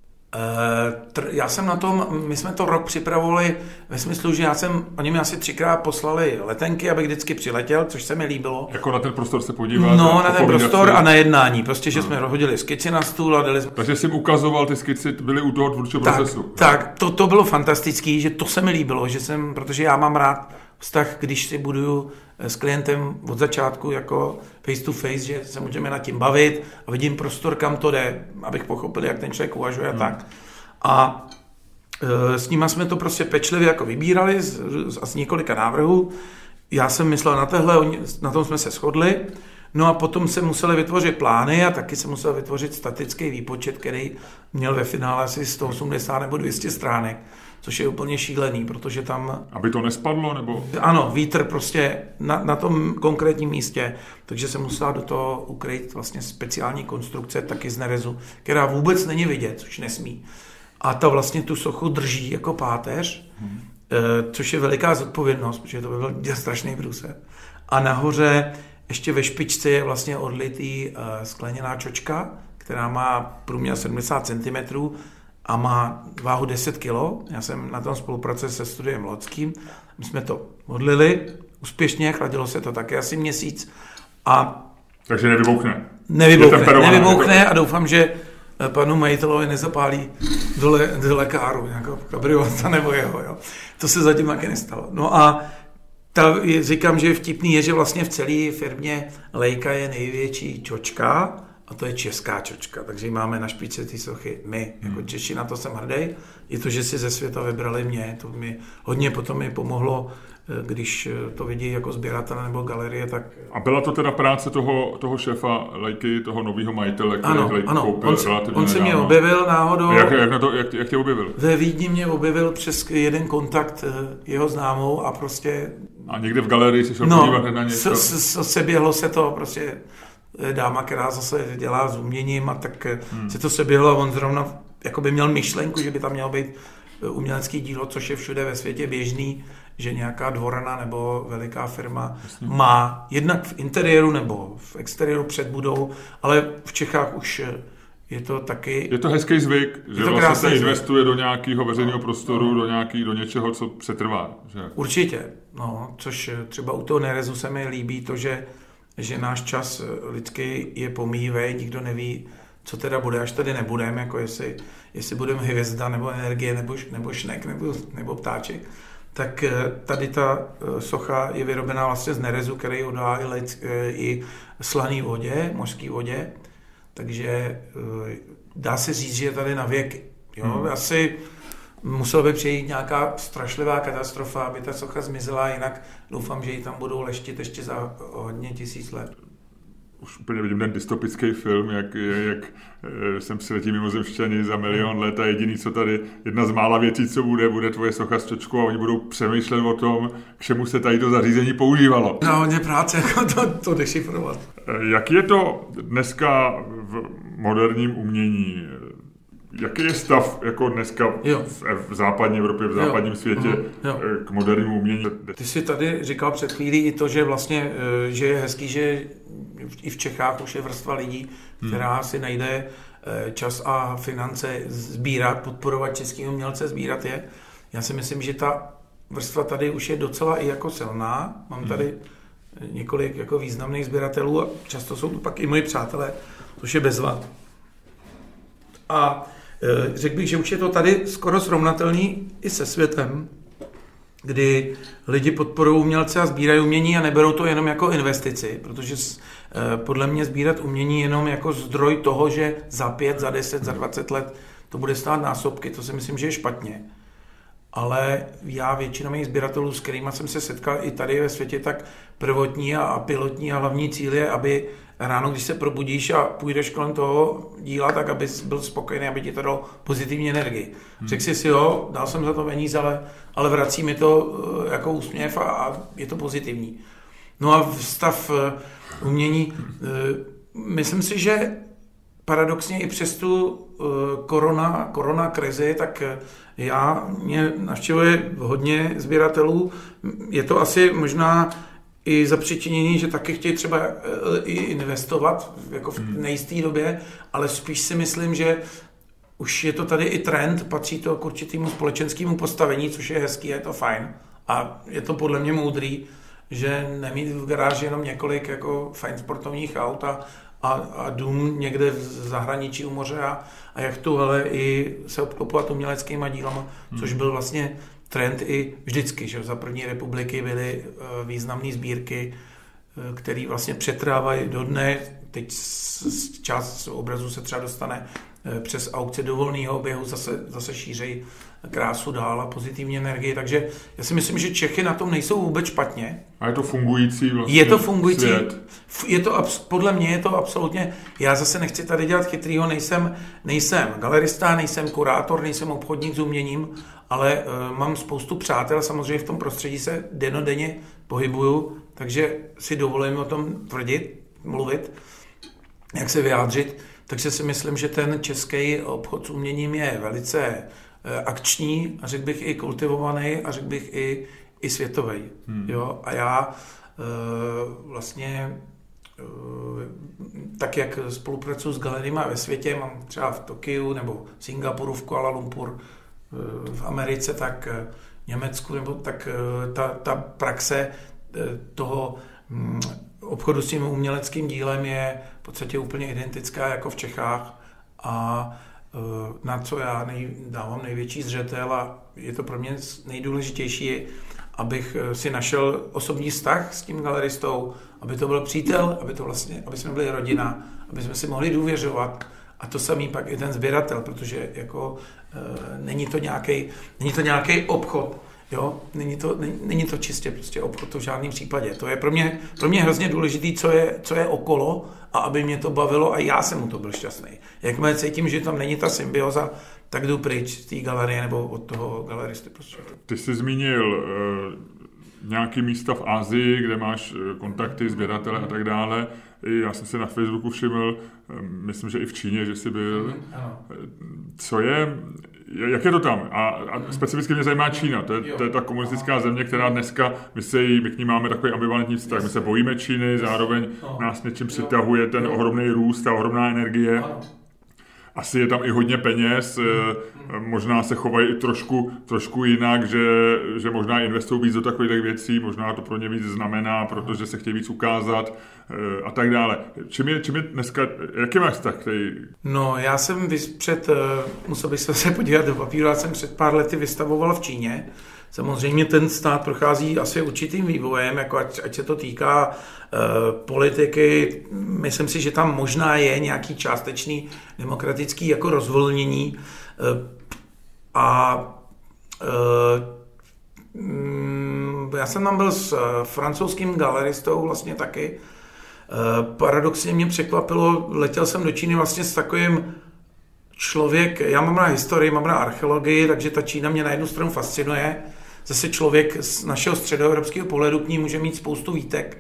Já jsem na tom, my jsme to rok připravovali ve smyslu, že já jsem, oni mi asi třikrát poslali letenky, abych vždycky přiletěl, což se mi líbilo. Jako na ten prostor se podívat? No, na ten prostor a na jednání, prostě, že no. jsme hodili skici na stůl a dali jsme... Takže jsi ukazoval, ty skici byly u toho tvůrčího procesu. Tak, to, to bylo fantastický, že to se mi líbilo, že jsem, protože já mám rád vztah, když si buduju s klientem od začátku jako face to face, že se můžeme nad tím bavit a vidím prostor, kam to jde, abych pochopil, jak ten člověk uvažuje hmm. a tak. A e, s nima jsme to prostě pečlivě jako vybírali z, z, z několika návrhů já jsem myslel na tohle, na tom jsme se shodli, no a potom se museli vytvořit plány a taky se musel vytvořit statický výpočet, který měl ve finále asi sto osmdesát nebo dvě stě stránek, což je úplně šílený, protože tam... Aby to nespadlo, nebo... Ano, vítr prostě na, na tom konkrétním místě, takže se musela do toho ukryt vlastně speciální konstrukce taky z nerezu, která vůbec není vidět, což nesmí. A ta vlastně tu sochu drží jako páteř, hmm. což je veliká zodpovědnost, protože to by byl strašný průser. A nahoře ještě ve špičce je vlastně odlitý skleněná čočka, která má průměr sedmdesát centimetrů a má váhu deset kilo. Já jsem na tom spolupracuji se studiem Lockým. My jsme to odlili úspěšně, chladilo se to také asi měsíc. A takže nevybouchne. Nevybouchne, nevybouchne a doufám, že panu majitelovi nezapálí dole, dole káru, nějakou kabrioleta nebo jeho. Jo. To se zatím taky nestalo. No a ta, říkám, že vtipný je, že vlastně v celé firmě Leica je největší čočka a to je česká čočka, takže ji máme na špičce ty sochy my, jako Češi, na to jsem hrdý. Je to, že si ze světa vybrali mě, to mi hodně potom mi pomohlo, když to vidí jako sběratel nebo galerie, tak... A byla to teda práce toho, toho šéfa Leiky, toho nového majitele, který ano, Leiku ano, koupil on, relativně on se mě nedávno. objevil náhodou... Jak, jak, na to, jak, jak tě objevil? Ve Vídni mě objevil přes jeden kontakt jeho známou a prostě... A někde v galerii si šel no, podívat na něco? No, se běhlo se to prostě... dáma, která zase dělá s uměním a tak hmm. se to seběhlo a on zrovna jako by měl myšlenku, že by tam mělo být umělecký dílo, což je všude ve světě běžný, že nějaká dvorana nebo veliká firma Jasně. má jednak v interiéru nebo v exteriéru před budou, ale v Čechách už je to taky... Je to hezký zvyk, že to vlastně se zvyk. investuje do nějakého veřejného prostoru, do, nějaký, do něčeho, co přetrvá. Že? Určitě, no, což třeba u toho nerezu se mi líbí to, že že náš čas lidský je pomíjivý, nikdo neví, co teda bude, až tady nebudeme, jako jestli, jestli budeme hvězda, nebo energie, nebo, nebo šnek, nebo, nebo ptáček. Tak tady ta socha je vyrobená vlastně z nerezu, který odá i, lid, i slaný vodě, mořský vodě, takže dá se říct, že je tady na věky. Jo? Hmm. Asi musel by přijít nějaká strašlivá katastrofa, aby ta socha zmizela, jinak doufám, že ji tam budou leštit ještě za hodně tisíc let. Už úplně vidím ten dystopický film, jak, jak jsem přiletí mimozemšťany za milion let a jediný, co tady, jedna z mála věcí, co bude, bude tvoje socha s čočkou a oni budou přemýšlet o tom, k čemu se tady to zařízení používalo. No, hodně práce, jako to, to dešifrovat. Jak je to dneska v moderním umění? Jaký je stav jako dneska v, v západní Evropě, v západním jo. světě jo. Jo. k modernímu umění? Ty jsi tady říkal před chvílí i to, že vlastně že je hezký, že i v Čechách už je vrstva lidí, která hmm. si najde čas a finance sbírat, podporovat český umělce, sbírat je. Já si myslím, že ta vrstva tady už je docela i jako silná. Mám tady hmm. několik jako významných sběratelů a často jsou to pak i moji přátelé, což je bezvad. A řekl bych, že už je to tady skoro srovnatelný i se světem, kdy lidi podporují umělce a sbírají umění a neberou to jenom jako investici, protože podle mě sbírat umění jenom jako zdroj toho, že za pět, za deset, za dvacet let to bude stát násobky, to si myslím, že je špatně. Ale já většinou mých sběratelů, s kterými jsem se setkal i tady ve světě, tak prvotní a, a pilotní a hlavní cíl je, aby ráno, když se probudíš a půjdeš kolem toho díla, tak abys byl spokojený, aby ti to dalo pozitivní energii. Hmm. Řekl jsi si, jo, dal jsem za to peníze, ale, ale vrací mi to jako úsměv a, a je to pozitivní. No a stav uh, umění, uh, myslím si, že paradoxně i přes tu uh, korona, korona krizi, tak uh, já mě navštěvuje hodně sběratelů. Je to asi možná i zapříčinění, že taky chtějí třeba i investovat jako v nejisté době, ale spíš si myslím, že už je to tady i trend, patří to k určitému společenskému postavení, což je hezký, je to fajn. A je to podle mě moudrý, že nemít v garáži jenom několik jako fajn sportovních aut a, a, a dům někde v zahraničí u moře a, a jak tu hele i se obklopovat uměleckýma dílama, hmm. což byl vlastně trend i vždycky, že za první republiky byly významné sbírky, které vlastně přetrávají do dne. teď část obrazu se třeba dostane přes aukce do volného oběhu, zase, zase šířej krásu dál a pozitivní energii, takže já si myslím, že Čechy na tom nejsou vůbec špatně. A je to fungující vlastně Je to fungující, svět. Je to, podle mě je to absolutně, já zase nechci tady dělat chytrýho, nejsem, nejsem galerista, nejsem kurátor, nejsem obchodník s uměním, ale uh, mám spoustu přátel, samozřejmě v tom prostředí se dennodenně pohybuju, takže si dovolím o tom tvrdit, mluvit, jak se vyjádřit, takže si myslím, že ten český obchod s uměním je velice uh, akční a řekl bych i kultivovaný a řekl bych i, i světový. Hmm. Jo? A já uh, vlastně uh, tak, jak spolupracuji s galeriemi ve světě, mám třeba v Tokiu nebo v Singapuru, v Kuala Lumpur, v Americe, tak v Německu, nebo tak ta, ta praxe toho obchodu s tím uměleckým dílem je v podstatě úplně identická jako v Čechách a na co já nej, dávám největší zřetel a je to pro mě nejdůležitější, abych si našel osobní vztah s tím galeristou, aby to byl přítel, aby to vlastně, aby jsme byli rodina, aby jsme si mohli důvěřovat. A to samý pak i ten sběratel, protože jako e, není to nějaký, není to nějaký obchod, jo, není to, není, není to čistě prostě obchod, to v žádném případě. To je pro mě, pro mě hrozně důležitý, co je, co je okolo a aby mě to bavilo a já jsem mu to byl šťastný. Jakmile cítím, že tam není ta symbioza, tak jdu pryč z té galerie nebo od toho galeristy. Prostě. Ty jsi zmínil e, nějaký místa v Asii, kde máš kontakty, sběratele a tak dále. Já jsem si na Facebooku všiml, myslím, že i v Číně, že jsi byl. Co je, jak je to tam? A, a specificky mě zajímá Čína. To je, to je ta komunistická země, která dneska, my, se jí, my k ní máme takový ambivalentní vztah. My se bojíme Číny, zároveň nás něčím přitahuje ten ohromný růst, ta ohromná energie. Asi je tam i hodně peněz, možná se chovají i trošku, trošku jinak, že, že možná investují víc do takových věcí, možná to pro ně víc znamená, protože se chtějí víc ukázat a tak dále. Čím je, čím je dneska, jaký máš vztah? Který... No, já jsem před, musel bych se podívat do papíru, já jsem před pár lety vystavoval v Číně. Samozřejmě ten stát prochází asi určitým vývojem, jako ať, ať se to týká uh, politiky. Myslím si, že tam možná je nějaký částečný demokratický jako rozvolnění. Uh, a uh, um, já jsem tam byl s uh, francouzským galeristou vlastně taky. Uh, paradoxně mě překvapilo, letěl jsem do Číny vlastně s takovým člověk, já mám na historii, mám na archeologii, takže ta Čína mě na jednu stranu fascinuje. Zase člověk z našeho středoevropského pohledu k ní může mít spoustu výtek,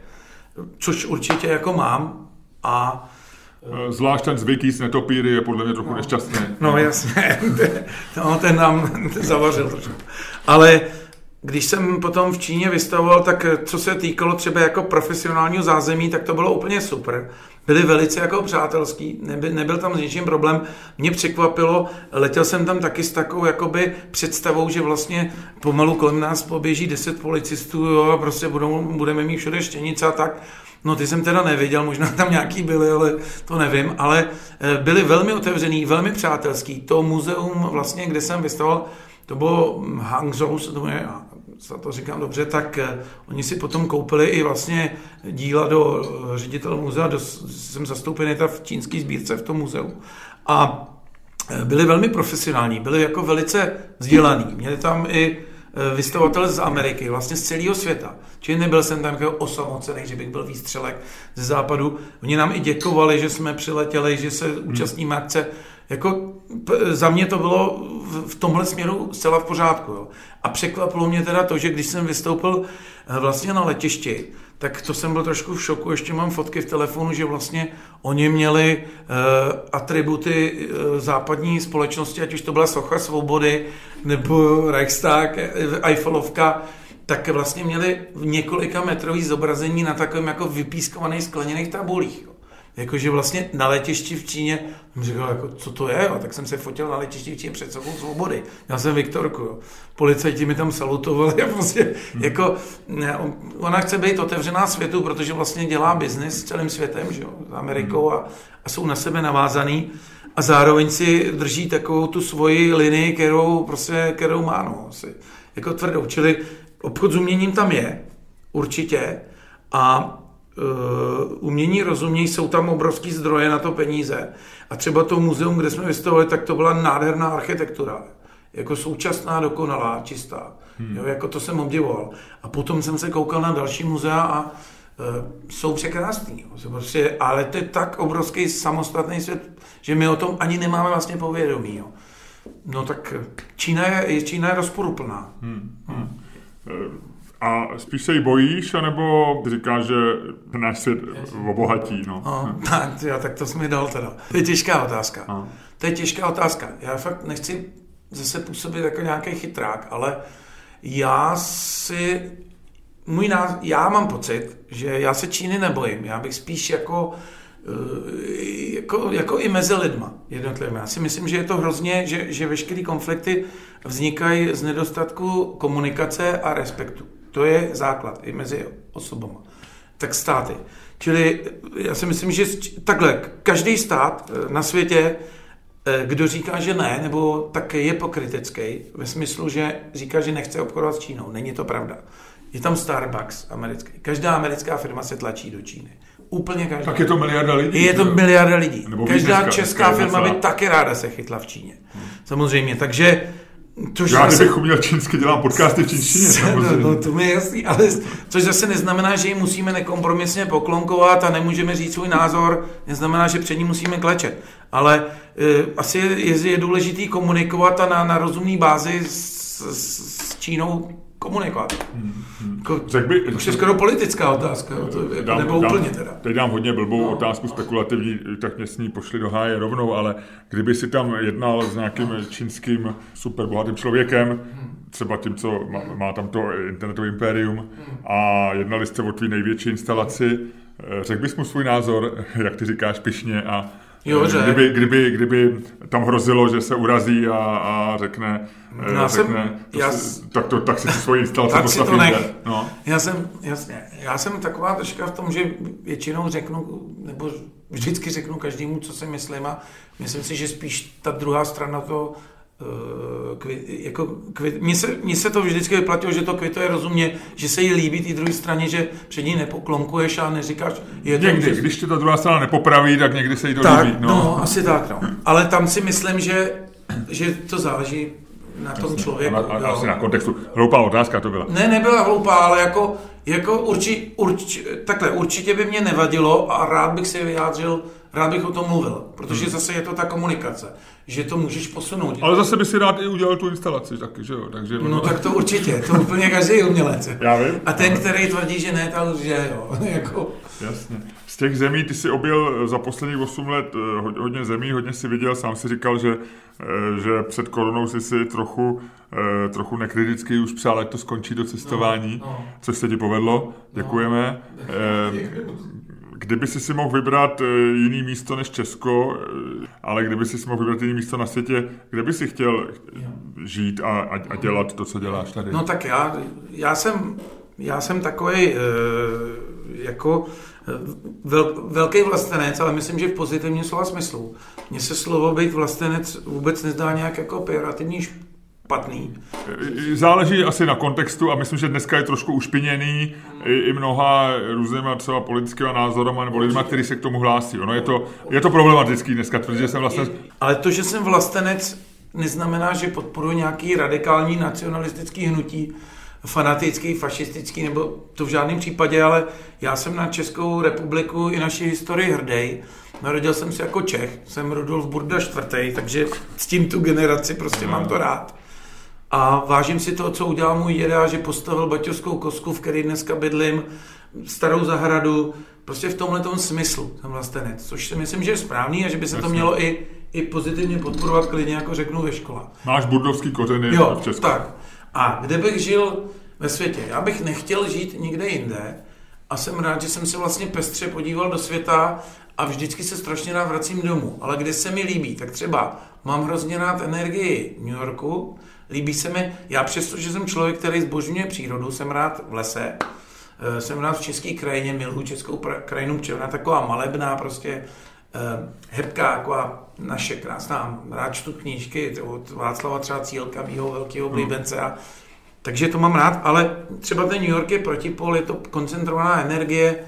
což určitě jako mám. A zvlášť ten zvyk jíst netopíry je podle mě trochu no, nešťastný. No jasně, no, ten nám zavařil trošku. Ale když jsem potom v Číně vystavoval, tak co se týkalo třeba jako profesionálního zázemí, tak to bylo úplně super. Byli velice jako přátelský, nebyl, nebyl tam s ničím problém. Mě překvapilo, letěl jsem tam taky s takovou jakoby představou, že vlastně pomalu kolem nás poběží deset policistů, jo, a prostě budou, budeme mít všude štěnice a tak. No ty jsem teda neviděl, možná tam nějaký byli, ale to nevím, ale byli velmi otevřený, velmi přátelský. To muzeum vlastně, kde jsem vystavoval, to bylo Hangzhou, to je, za to říkám dobře, tak oni si potom koupili i vlastně díla do ředitele muzea, do, jsem zastoupený v čínské sbírce v tom muzeu. A byli velmi profesionální, byli jako velice vzdělaní. Měli tam i vystavovatel z Ameriky, vlastně z celého světa. Čili nebyl jsem tam jako osamocený, že bych byl výstřelek ze západu. Oni nám i děkovali, že jsme přiletěli, že se účastníme akce. Jako za mě to bylo v tomhle směru zcela v pořádku. Jo. A překvapilo mě teda to, že když jsem vystoupil vlastně na letišti, tak to jsem byl trošku v šoku, ještě mám fotky v telefonu, že vlastně oni měli uh, atributy uh, západní společnosti, ať už to byla Socha svobody, nebo Reichstag, Eiffelovka, tak vlastně měli v několika metrový zobrazení na takovém jako vypískovaných skleněných tabulích. Jo. Jakože vlastně na letišti v Číně, jsem říkal, jako, co to je, jo? Tak jsem se fotil na letišti v Číně před Sochou svobody. Já jsem Viktorku, jo. Policajti mi tam salutovali a prostě, hmm. jako, ne, ona chce být otevřená světu, protože vlastně dělá biznis s celým světem, že jo, s Amerikou a, a jsou na sebe navázaný a zároveň si drží takovou tu svoji linii, kterou, prostě, kterou má, no, si, jako tvrdou, čili obchod s uměním tam je, určitě, a umění rozumějí, jsou tam obrovský zdroje na to peníze. A třeba to muzeum, kde jsme vystavovali, tak to byla nádherná architektura. Jako současná, dokonalá, čistá. Hmm. Jo, jako to jsem obdivoval. A potom jsem se koukal na další muzea a uh, jsou překrásný. Jo. Prostě, ale to je tak obrovský samostatný svět, že my o tom ani nemáme vlastně povědomí. Jo. No tak Čína je, Čína je rozporuplná. Hmm. Hmm. A spíš se jí bojíš, anebo říkáš, že náš svět obohatí? No. No, tak, jo, tak to jsi mi dal teda. To je těžká otázka. A. To je těžká otázka. Já fakt nechci zase působit jako nějaký chytrák, ale já si... Můj náz... Já mám pocit, že já se Číny nebojím. Já bych spíš jako... Jako, jako i mezi lidma jednotlivými. Já si myslím, že je to hrozně, že, že veškeré konflikty vznikají z nedostatku komunikace a respektu. To je základ i mezi osobama. Tak státy. Čili já si myslím, že takhle, každý stát na světě, kdo říká, že ne, nebo tak je pokrytecký, ve smyslu, že říká, že nechce obchodovat s Čínou. Není to pravda. Je tam Starbucks americký. Každá americká firma se tlačí do Číny. Úplně každá. Tak je to miliarda lidí. Je to miliarda lidí. Nebo každá dneska, česká dneska firma by taky ráda se chytla v Číně. Hmm. Samozřejmě, takže... Což já kdybych zase... uměl čínsky, dělám podcasty v čínštině. No, no, to mi je jasný, ale což zase neznamená, že jim musíme nekompromisně poklonkovat a nemůžeme říct svůj názor, neznamená, že před ním musíme klečet. Ale e, asi je, je důležitý komunikovat a na, na rozumný bázi s, s, s Čínou komunikovat. Hmm, hmm. Jako, by, to je skoro politická otázka, to je, dám, nebo úplně teda. Teď dám hodně blbou no. otázku spekulativní, tak mě s ní pošli do háje rovnou, ale kdyby si tam jednal s nějakým čínským superbohatým člověkem, hmm. třeba tím, co má, má tam to internetové impérium hmm. a jednali jste o tvý největší instalaci, řekl bys mu svůj názor, jak ty říkáš, pyšně a Jo, kdyby, kdyby, kdyby tam hrozilo, že se urazí a, a řekne, já řekne jsem, to já, si, tak, to, tak si svoji instalaci postav jinde. No. Já jsem, jasně, já jsem taková troška v tom, že většinou řeknu, nebo vždycky řeknu každému, co si myslím a myslím si, že spíš ta druhá strana to Kvi, jako, kvi, mně, se, mně se to vždycky vyplatilo, že to kvituje rozumně, že se jí líbí té druhé straně, že před ní nepoklonkuješ a neříkáš... Je to, někdy, že... když ti ta druhá strana nepopraví, tak někdy se jí to tak, líbí. No. no, asi tak, no. Ale tam si myslím, že, že to záleží na tom Jasně, člověku. A, a, asi na kontextu. Hloupá otázka to byla. Ne, nebyla hloupá, ale jako, jako urči, urč, takhle, určitě by mě nevadilo a rád bych se vyjádřil, rád bych o tom mluvil, protože hmm. zase je to ta komunikace, že to můžeš posunout. Ale zase by si rád i udělal tu instalaci taky, že jo? Takže no tak to určitě, to úplně každý umělec. Já vím. A ten, který tvrdí, že ne, tak že jo. jako... Jasně. Z těch zemí, ty jsi objel za posledních osm let hodně zemí, hodně si viděl, sám si říkal, že, že před koronou jsi si trochu, trochu nekriticky už přál, ať to skončí do cestování, no, no. což se ti povedlo, děkujeme. No, kdyby jsi si mohl vybrat jiný místo než Česko, ale kdyby si si mohl vybrat jiný místo na světě, kde by si chtěl žít a, a, a dělat to, co děláš tady? No tak já, já jsem, já jsem takový jako vel, velký vlastenec, ale myslím, že v pozitivním slova smyslu. Mně se slovo být vlastenec vůbec nezdá nějak jako pejorativní špatný. Záleží asi na kontextu a myslím, že dneska je trošku ušpiněný i, i mnoha různýma třeba politickými názorama nebo lidma, kteří se k tomu hlásí. Ono je to, je to problematický dneska, tvrdí, že jsem vlastenec. Ale to, že jsem vlastenec, neznamená, že podporuji nějaký radikální nacionalistický hnutí, fanatický, fašistický, nebo to v žádném případě, ale já jsem na Českou republiku i naši historii hrdý. Narodil jsem se jako Čech, jsem Rudolf Burda čtvrtý, takže s tím tu generaci prostě mám to rád. A vážím si to, co udělal můj děda, že postavil Baťovskou kosku, v které dneska bydlím, starou zahradu, prostě v tomhletom smyslu jsem vlastenec, což si myslím, že je správný a že by se to mělo i, i pozitivně podporovat, klidně jako řeknu ve školách. Máš burdovský kořeny jo, v Česku. Tak. A kde bych žil ve světě? Já bych nechtěl žít nikde jinde a jsem rád, že jsem se vlastně pestře podíval do světa a vždycky se strašně rád vracím domů. Ale kde se mi líbí, tak třeba mám hrozně rád energii v New Yorku, líbí se mi, já přesto, že jsem člověk, který zbožňuje přírodu, jsem rád v lese, jsem rád v české krajině, miluji českou krajinu, protože ona taková malebná, prostě hebká, taková naše krásná, rád čtu knížky od Václava třeba Cílka, mýho velkého oblíbence a takže to mám rád, ale třeba ten New York je protipol, je to koncentrovaná energie,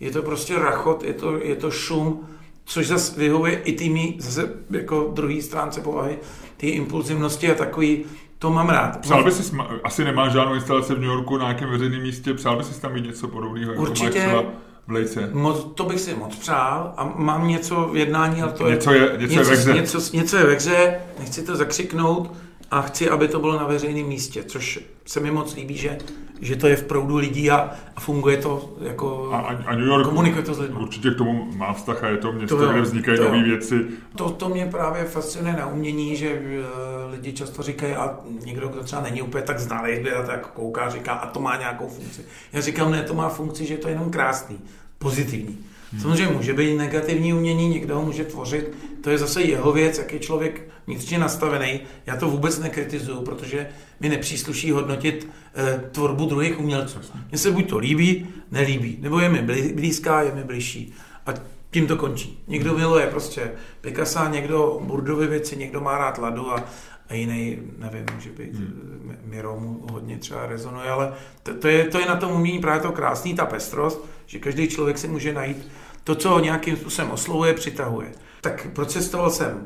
je to prostě rachot, je to, je to šum, což zase vyhovuje i tými, zase jako druhý stránce povahy, ty impulzivnosti a takový, to mám rád. Přál by si, asi nemá žádnou instalaci v New Yorku na nějakém veřejném místě, přál by si tam mít něco podobného, jako určitě, máš třeba v Lejce? Moc, to bych si moc přál a mám něco v jednání, ale to něco je, je, něco, něco, je ve hře. Něco, něco je ve hře, nechci to zakřiknout a chci, aby to bylo na veřejném místě, což se mi moc líbí, že, že to je v proudu lidí a, a funguje to jako, a, a New York komunikuje to s lidmi. Určitě k tomu má vztah a je to město, to kde vznikají nové věci. To, to mě právě fascinuje na umění, že lidi často říkají, a někdo, kdo třeba není úplně tak znalý, kde tak kouká, říká, a to má nějakou funkci. Já říkám, ne, to má funkci, že to je jenom krásný, pozitivní. Hmm. Samozřejmě může být negativní umění, někdo ho může tvořit, to je zase jeho věc, jak je člověk vnitřně nastavený. Já to vůbec nekritizuju, protože mi nepřísluší hodnotit e, tvorbu druhých umělců. Mně se buď to líbí, nelíbí, nebo je mi blízká, je mi bližší. A tím to končí. Někdo miluje prostě Picassa, někdo Burdovy věci, někdo má rád Ladu a, a jiný, nevím, může být hmm. Miro mu hodně třeba rezonuje, ale to, to, je, to je na tom umění právě to krásný, ta pestrost, že každý člověk si může najít to, co ho nějakým způsobem oslovuje, přitahuje. Tak procestoval jsem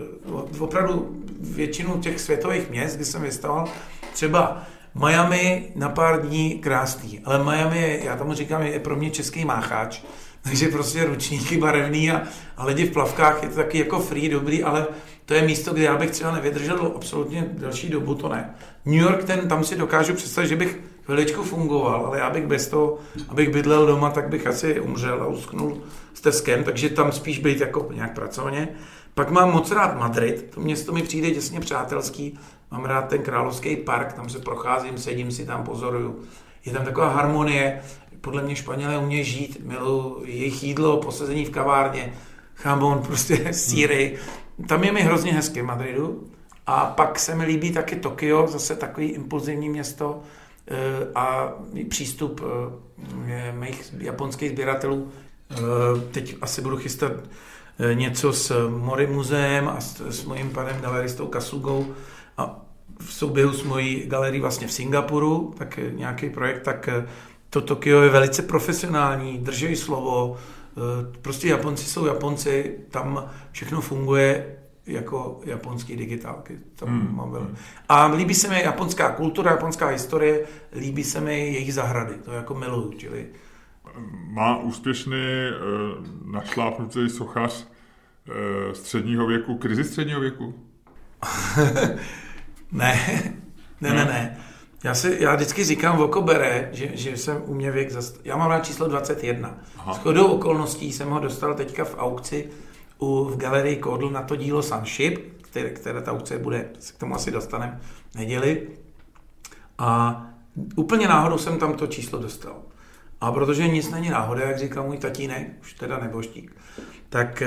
opravdu většinu těch světových měst, kdy jsem vystával, třeba Miami na pár dní krásný, ale Miami, je, já tomu říkám, je pro mě český mácháč, takže prostě ručníky barevný a, a lidi v plavkách, je to taky jako free, dobrý, ale to je místo, kde já bych třeba nevydržel absolutně delší dobu, to ne. New York, ten, tam si dokážu představit, že bych chviličku fungoval, ale já bych bez toho, abych bydlel doma, tak bych asi umřel a usknul s teskem, takže tam spíš být jako nějak pracovně. Pak mám moc rád Madrid, to město mi přijde těsně přátelský, mám rád ten Královský park, tam se procházím, sedím si tam, pozoruju. Je tam taková harmonie, podle mě Španělé umějí žít, miluji jejich jídlo, posazení v kavárně, chamon, prostě síry. Tam je mi hrozně hezky v Madridu. A pak se mi líbí taky Tokio, zase takový impulzivní město a přístup mých japonských sběratelů. Teď asi budu chystat něco s Mori muzeem a s, s mojím panem galeristou Kasugou a v souběhu s mojí galerií vlastně v Singapuru, tak nějaký projekt, tak to Tokio je velice profesionální, drží slovo, prostě Japonci jsou Japonci, tam všechno funguje jako japonský digitálky. Tam hmm. mám velmi. A líbí se mi japonská kultura, japonská historie, líbí se mi jejich zahrady, to jako miluju, čili má úspěšný našlápnutý sochař středního věku, krizi středního věku? ne, ne, ne, ne. Já, si, já vždycky říkám v okobere, že, že jsem u mě věk zast... Já mám rád číslo dvacet jedna. Shodou okolností jsem ho dostal teďka v aukci u, v galerii Kodl na to dílo Sunship, které, které ta aukce bude, se k tomu asi dostaneme v neděli. A úplně náhodou jsem tam to číslo dostal. A protože nic není náhoda, jak říkal můj tatínek, už teda neboštík, tak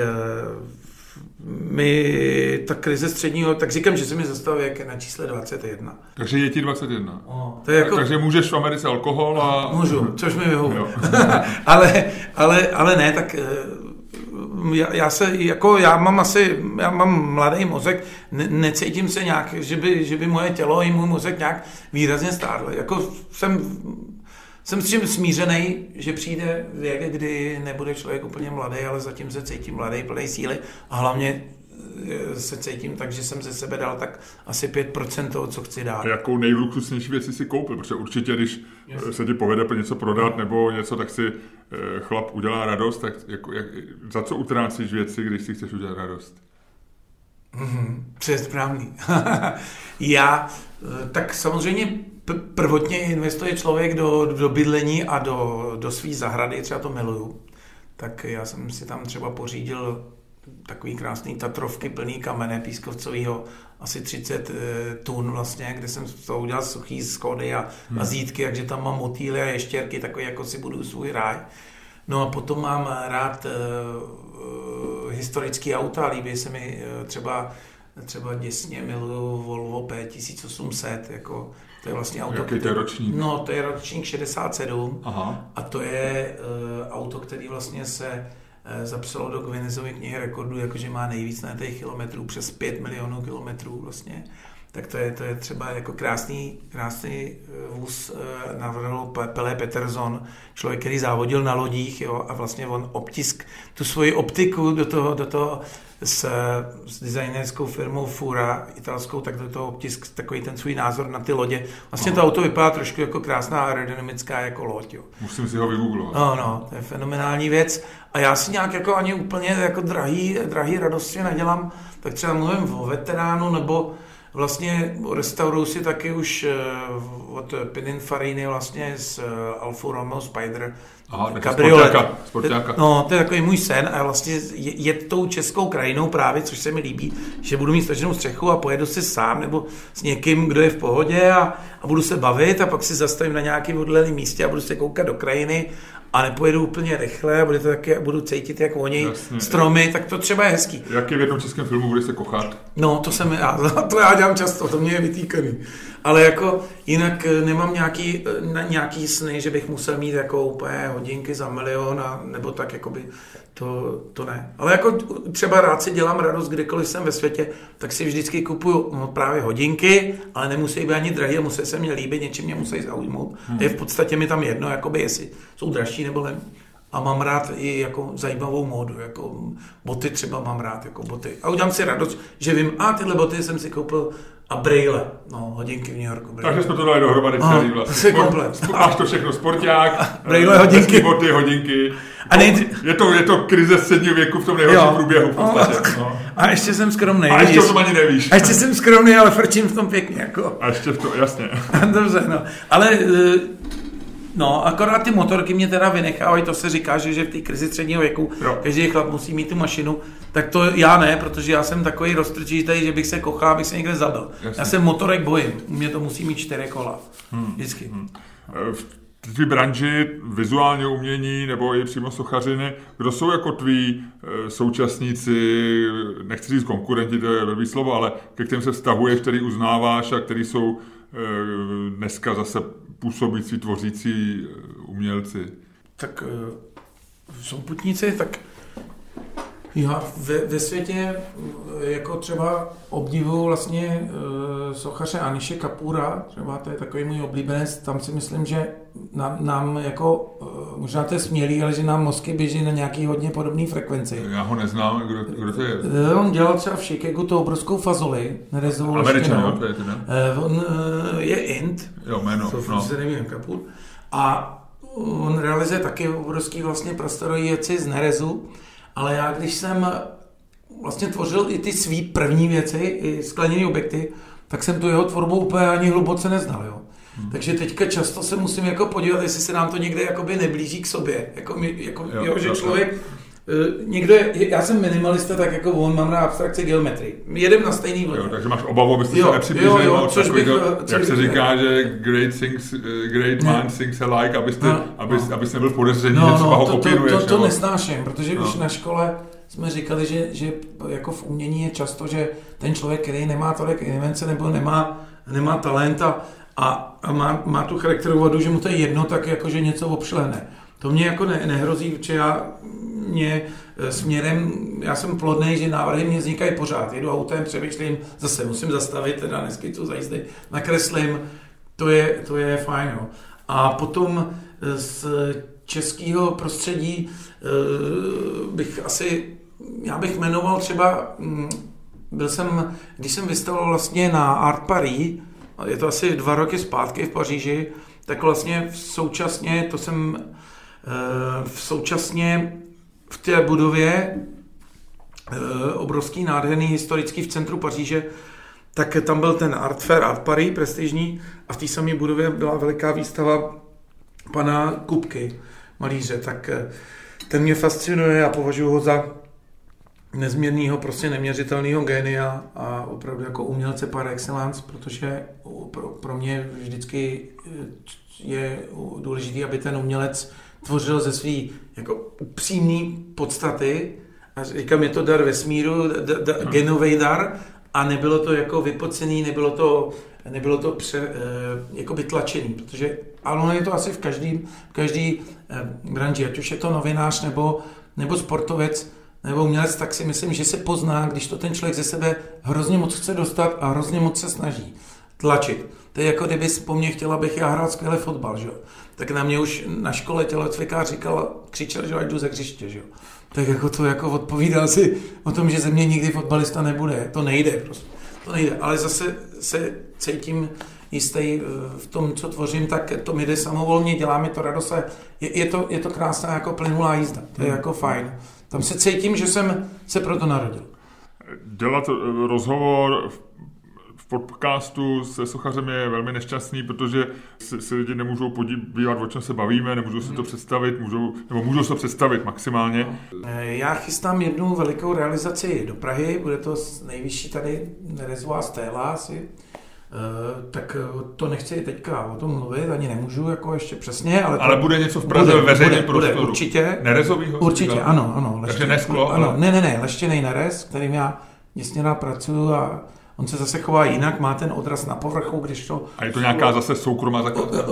mi ta krize středního, tak říkám, že se mi zastal věk na čísle dvacet jedna. Takže je ti dvacet jedna. O, to je jako... Takže můžeš v Americe alkohol a... Můžu, což mi vyhovuje. ale, ale, ale ne, tak já, já se, jako já mám asi, já mám mladý mozek, ne, necítím se nějak, že by, že by moje tělo i můj mozek nějak výrazně stárl. Jako jsem... Jsem s tím smířený, že přijde věk, kdy nebude člověk úplně mladý, ale zatím se cítím mladý, plný síly a hlavně se cítím tak, že jsem ze sebe dal tak asi pět procent toho, co chci dát. A jakou nejluxusnější věci si koupil? Protože určitě, když yes. se ti povede něco prodat nebo něco, tak si chlap udělá radost, tak jako, jak, za co utrácíš věci, když si chceš udělat radost? Mm-hmm, to je správný. Já, tak samozřejmě prvotně investuje člověk do, do bydlení a do, do svý zahrady, třeba to miluju. Tak já jsem si tam třeba pořídil takový krásný Tatrovky plný kamene pískovcovýho, asi třicet e, tun vlastně, kde jsem to udělal suchý skody a, hmm. a zítky, takže tam mám motýly a ještěrky, takový jako si budu svůj ráj. No a potom mám rád e, e, historický auta, líbí se mi e, třeba třeba děsně miluju Volvo P tisíc osm set, jako to je vlastně auto. Jaký to je ročník? No, to je ročník šedesát sedm. Aha. A to je uh, auto, který vlastně se uh, zapsalo do Guinnessovy knihy rekordů, jakože má nejvíc najetých kilometrů, přes pět milionů kilometrů vlastně. tak to je, to je třeba jako krásný, krásný vůz navrhl Pele Peterson, člověk, který závodil na lodích, jo, a vlastně on obtisk tu svoji optiku do toho, do toho s, s designerskou firmou Fura italskou, tak do toho obtisk takový ten svůj názor na ty lodě. Vlastně to auto vypadá trošku jako krásná aerodynamická jako loď. Jo. Musím si ho vygooglovat. No, no, to je fenomenální věc. A já si nějak jako ani úplně jako drahý, drahý radosti nedělám, tak třeba mluvím o veteránu, nebo vlastně restauruju si taky už od Pininfariny vlastně z Alfa Romeo Spider. Aha, sportáka, sportáka. No, to je takový můj sen a vlastně je, je tou českou krajinou právě, což se mi líbí, že budu mít staženou střechu a pojedu si sám nebo s někým, kdo je v pohodě a, a budu se bavit a pak si zastavím na nějakém odlehlém místě a budu se koukat do krajiny a nepojedu úplně rychle a budu, to taky, budu cítit, jak oni stromy, tak to třeba je hezký. Jak je v jednom českém filmu, budeš se kochat? No, to jsem já, to já dělám často, to mě je vytýkaný. Ale jako jinak nemám nějaký, nějaký sny, že bych musel mít jako úplně hodinky za milion, a, nebo tak jakoby, to, to ne. Ale jako třeba rád si dělám radost, kdykoliv jsem ve světě, tak si vždycky kupuju no, právě hodinky, ale nemusí být ani drahý, musí se mě líbit, něčím mě musí zaujmout. Hmm. Je v podstatě mi tam jedno, jakoby jestli jsou dražší nebo ne. A mám rád i jako zajímavou módu, jako boty třeba mám rád, jako boty. A udělám si radost, že vím, a tyhle boty jsem si koupil a brejle, no, hodinky v New Yorku. Brejle. Takže jsme to dali dohromady celý vlastně. Komplet. Máš to všechno, sporták, brejle, hodinky. Boty, hodinky. A nejdřív... je, to, je to krize středního věku v tom nejhorším průběhu v podstatě. No. A ještě jsem skromnej. A ještě o tom ani nevíš. A ještě jsem skromný, ale frčím v tom pěkně. Jako. A ještě v tom, jasně. Dobře, no. Ale... No, akorát ty motorky mě teda vynechávají, to se říká, že, že v té krizi středního věku jo. Každý chlap musí mít tu mašinu, tak to já ne, protože já jsem takový roztrčitý, že bych se kochal, abych se někde zabil. Jasně. Já se motorek bojím, u mě to musí mít čtyři kola, hmm. vždycky. Hmm. V tvé branži vizuálně umění nebo i přímo sochařiny, kdo jsou jako tví současníci, nechci říct konkurenti, to je velký slovo, ale ke kterým se vztahuješ, který uznáváš a který jsou dneska zase působící, tvořící umělci? Tak jsou putníci, tak já ve, ve světě jako třeba obdivuju vlastně uh, sochaře Aniše Kapura, třeba to je takový můj oblíbenec, tam si myslím, že nám, nám jako, uh, možná to je smělý, ale že nám mozky běží na nějaký hodně podobný frekvenci. Já ho neznám, kdo, kdo to je? On dělal třeba v Chicagu tu obrovskou fazoli, nerezovou Američan, jo, to je teda? Uh, on uh, je Int, jo, jméno, no. se nevím, Kapur, a on realizuje taky obrovský vlastně prostorový věci z nerezu. Ale já, když jsem vlastně tvořil i ty svý první věci, i skleněné objekty, tak jsem tu jeho tvorbu úplně ani hluboce neznal, jo. Hmm. Takže teďka často se musím jako podívat, jestli se nám to někde jakoby neblíží k sobě. Jako, jako, jo, jo, že jo, člověk, jo. Někdo je, já jsem minimalista, tak jako on, mám na abstrakci geometrii. Jedem na stejný vlně. Takže máš obavu, abyste jo, se nepřiblížili, jak se říká, že great, things, great man things alike, abyste, no, abys, no. abys nebyl podezřený, no, že třeba no, ho to, kopíruješ. To, to, to nesnáším, protože no. už na škole jsme říkali, že, že jako v umění je často, že ten člověk, který nemá tolik invence nebo nemá, nemá talenta a, a má, má tu charakterovou vadu, že mu to je jedno, tak jako, že něco opšlehne. To mě jako ne, nehrozí, protože já mě směrem, já jsem plodnej, že návrhy mě vznikají pořád. Jedu autem, přemýšlím, zase musím zastavit, teda neskytu za jízdy, nakreslím, to je, to je fajn. Jo. A potom z českého prostředí bych asi, já bych jmenoval třeba, byl jsem, když jsem vystavoval vlastně na Art Paris, je to asi dva roky zpátky v Paříži, tak vlastně v současně, to jsem v současně v té budově obrovský, nádherný, historický v centru Paříže, tak tam byl ten Art Fair, Art Paris, prestižní, a v té samé budově byla veliká výstava pana Kupky, malíře, tak ten mě fascinuje a považuji ho za nezměrného, prostě neměřitelného génia a opravdu jako umělce par excellence, protože pro, pro mě vždycky je důležité, aby ten umělec tvořil ze svý jako upřímný podstaty a říkám, je to dar vesmíru, da, da, genovej dar a nebylo to jako vypocený, nebylo to, nebylo to pře, eh, jako vytlačený, protože, ale ono je to asi v každý, v každý eh, branži, ať už je to novinář nebo, nebo sportovec, nebo umělec, tak si myslím, že se pozná, když to ten člověk ze sebe hrozně moc chce dostat a hrozně moc se snaží tlačit. To je jako kdyby po mně chtěla, abych já hrál skvěle fotbal, že jo. Tak na mě už na škole tělocvikář říkal, křičel, že ať jdu ze hřiště, že jo. Tak jako to jako odpovídal si o tom, že ze mě nikdy fotbalista nebude. To nejde prostě. To nejde, ale zase se cítím jistý v tom, co tvořím, tak to mi jde samovolně, dělá mi to radost. Je, je, to, je to krásná jako plynulá jízda, to je jako fajn. Tam se cítím, že jsem se proto narodil. Dělat rozhovor v podcastu se sochařem je velmi nešťastný, protože si, si lidi nemůžou podívat, o čem se bavíme, nemůžou si to představit, můžou, nebo můžou se to představit maximálně. Já chystám jednu velikou realizaci do Prahy, bude to nejvyšší tady rezová stéla asi. Uh, tak to nechci teďka o tom mluvit, ani nemůžu jako ještě přesně, ale... Ale bude něco v Praze ve veřejném prostoru? Bude, určitě. Nerezovýho? Určitě, říkal? ano, ano. Leště, Takže nesklo? Ano, ale... ne, ne, ne, leštěnej nerez, kterým já městně rád pracuju a on se zase chová jinak, má ten odraz na povrchu, když to... A je to nějaká zase soukromá zakladka?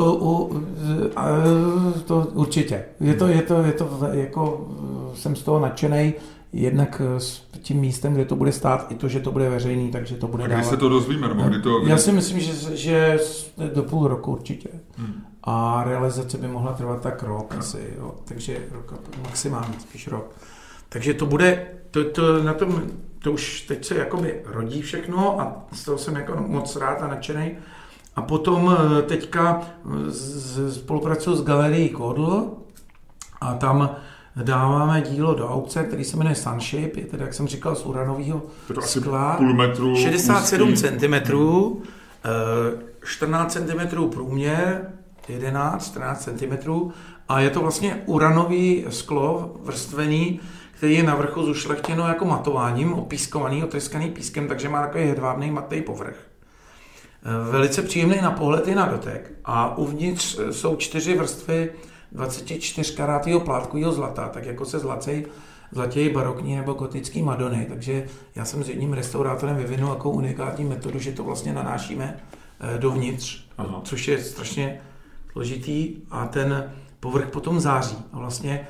To určitě. Je to, je to, je to, jako jsem z toho nadšenej, jednak s tím místem, kde to bude stát, i to, že to bude veřejný, takže to bude a kdy dávat. se to dozvíme? Nebo kdy to, kdy... Já si myslím, že, že do půl roku určitě. Hmm. A realizace by mohla trvat tak rok no. asi, jo. Takže rok, maximálně, spíš rok. Takže to bude, to, to, na tom, to už teď se jakoby rodí všechno a z toho jsem jako moc rád a nadšenej. A potom teďka spolupracuju s galerií Kodl a tam dáváme dílo do aukce, který se jmenuje Sunship, je tedy, jak jsem říkal, z uranového skla. Půl metru šedesát sedm centimetrů, čtrnáct centimetrů průměr, jedenáct, čtrnáct centimetrů a je to vlastně uranový sklo vrstvený, který je na vrchu zušlechtěno jako matováním, opískovaný, otryskaný pískem, takže má takový hedvábný matný povrch. Velice příjemný na pohled i na dotek a uvnitř jsou čtyři vrstvy dvacet čtyři karátního plátkového zlata, tak jako se zlatějí, zlatějí barokní nebo gotický Madony. Takže já jsem s jedním restaurátorem vyvinul jako unikátní metodu, že to vlastně nanášíme dovnitř, Aha. což je strašně složitý a ten povrch potom září. A vlastně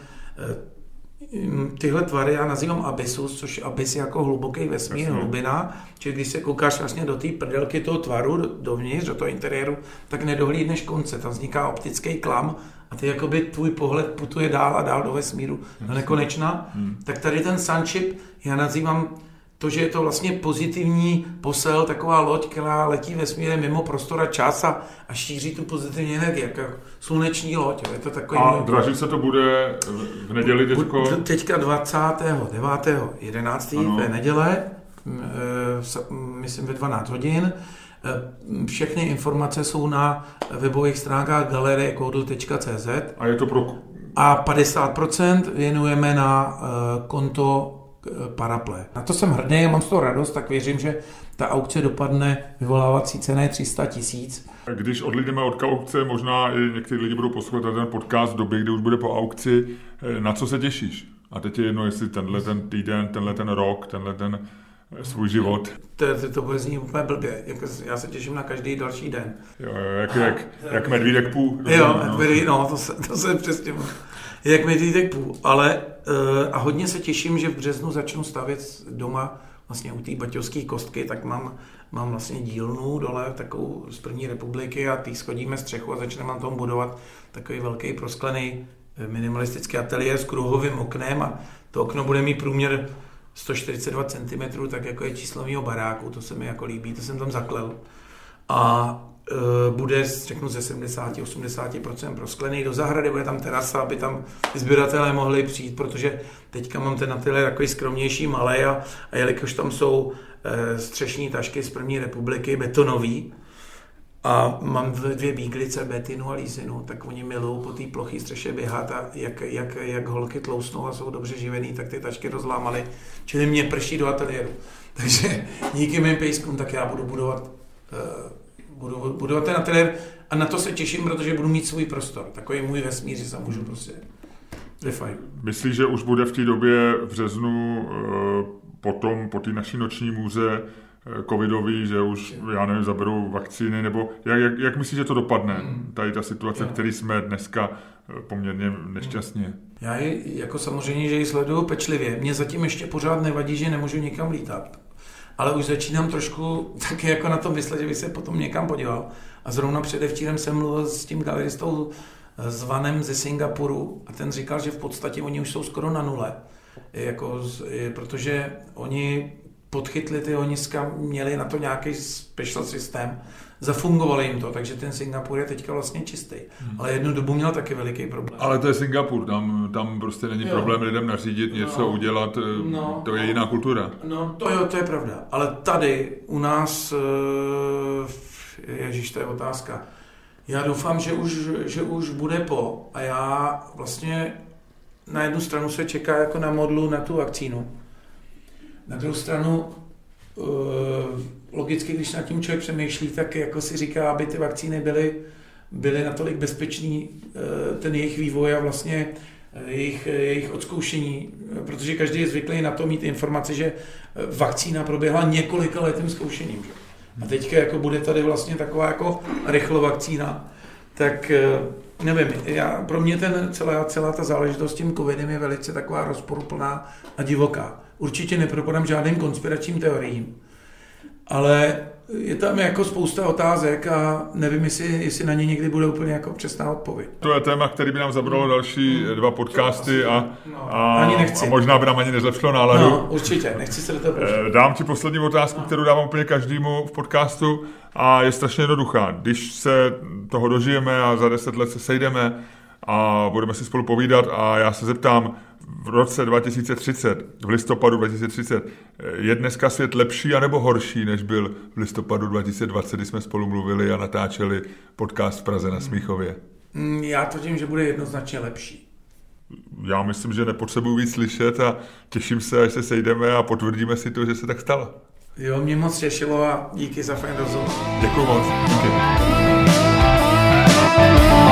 tyhle tvary já nazývám abyssus, což abys je jako hluboký vesmír, hlubina, čili když se koukáš vlastně do té prdelky toho tvaru, dovnitř, do toho interiéru, tak nedohlídneš konce, tam vzniká optický klam a ty jakoby tvůj pohled putuje dál a dál do vesmíru, do nekonečna. Hmm. Tak tady ten Sunship, já nazývám to, že je to vlastně pozitivní posel, taková loď, která letí vesmírem mimo prostor a čas a, a šíří tu pozitivní energii, jako sluneční loď. Jo. Je to takový a dražit se to bude v neděli teďko? Teďka dvacátého devátého jedenáctého to je neděle, myslím ve dvanáct hodin. Všechny informace jsou na webových stránkách galerie kodl tečka cé zet. A je to pro... A padesát procent věnujeme na konto Paraple. Na to jsem hrdý, mám z toho radost, tak věřím, že ta aukce dopadne, vyvolávací cena je tři sta tisíc. Když odlídeme od aukce, možná i někteří lidi budou poslouchat ten podcast v době, kdy už bude po aukci. Na co se těšíš? A teď je jedno, jestli tenhle ten týden, tenhle ten rok, tenhle ten svůj život. To, to, to bude znít úplně blbě. Jako, já se těším na každý další den. Jo, jak, jak, jak medvídek pů. Jo, no, medvídek, no to se, to se přesně... Jak medvídek půl, ale uh, a hodně se těším, že v březnu začnu stavět doma vlastně u té baťovské kostky, tak mám, mám vlastně dílnu dole, takovou z první republiky a tý schodíme střechu a začneme na tom budovat takový velký prosklený minimalistický ateliér s kruhovým oknem a to okno bude mít průměr sto čtyřicet dva centimetrů, tak jako je číslo mýho baráku, to se mi jako líbí, to jsem tam zaklel. A bude, řeknu, ze sedmdesát až osmdesát procent prosklený do zahrady, bude tam terasa, aby tam sběratelé mohli přijít, protože teďka mám ten ateliér takový skromnější, malej a, a jelikož tam jsou e, střešní tašky z první republiky, betonový, a mám dvě bíglice, Betinu a Lízinu, tak oni milují po té ploché střeše běhat a jak, jak, jak holky tlousnou a jsou dobře živený, tak ty tašky rozlámaly, čili mě prší do ateliéru. Takže díky mým pejskům, tak já budu budovat e, Budu budovat ten ateliér a na to se těším, protože budu mít svůj prostor. Takový můj vesmír, že se můžu prostě... Je fajn. Myslíš, že už bude v té době v březnu potom po té naší noční můře covidový, že už, já nevím, zaberou vakcíny, nebo jak, jak, jak myslíš, že to dopadne, tady ta situace, v které jsme dneska poměrně nešťastně? Já ji, jako samozřejmě, že ji sleduju pečlivě. Mně zatím ještě pořád nevadí, že nemůžu nikam lítat. Ale už začínám trošku taky jako na to myslet, že bych se potom někam podíval. A zrovna předevčírem jsem mluvil s tím galeristou Zvanem ze Singapuru a ten říkal, že v podstatě oni už jsou skoro na nule. Jako, protože oni podchytli ty ohniska, měli na to nějaký special systém, zafungovalo jim to, takže ten Singapur je teďka vlastně čistý. Hmm. Ale jednu dobu měl taky veliký problém. Ale to je Singapur, tam, tam prostě není jo. problém lidem nařídit něco, no, udělat, no, to je jiná kultura. No to jo, to je pravda. Ale tady u nás, ježiš, to je otázka. Já doufám, že už, že už bude po a já vlastně na jednu stranu se čeká jako na modlu na tu vakcínu. Na druhou stranu logicky, když nad tím člověk přemýšlí, tak jako si říká, aby ty vakcíny byly, byly natolik bezpečný, ten jejich vývoj a vlastně jejich, jejich odzkoušení, protože každý je zvyklý na to mít informaci, že vakcína proběhla několika letým zkoušením. Že? A teďka jako bude tady vlastně taková jako rychlovakcína, tak nevím, já, pro mě ten celá, celá ta záležitost s tím covidem je velice taková rozporuplná a divoká. Určitě nepropadám žádným konspiračním teoriím, ale je tam jako spousta otázek a nevím, jestli, jestli na ně někdy bude úplně jako přesná odpověď. To je téma, který by nám zabralo další dva podcasty a, no, a, a možná by nám ani nezlepšilo náladu. No, určitě, nechci se do toho prošet. Dám ti poslední otázku, no. kterou dávám úplně každému v podcastu a je strašně jednoduchá. Když se toho dožijeme a za deset let se sejdeme a budeme si spolu povídat a já se zeptám, v roce dva tisíce třicet, v listopadu dva tisíce třicet, je dneska svět lepší anebo horší, než byl v listopadu dva tisíce dvacet, kdy jsme spolu mluvili a natáčeli podcast v Praze na Smíchově? Já tvrdím, že bude jednoznačně lepší. Já myslím, že nepotřebuji víc slyšet a těším se, až se sejdeme a potvrdíme si to, že se tak stalo. Jo, mě moc těšilo a díky za fajn rozhovor. Děkuju moc. Díky.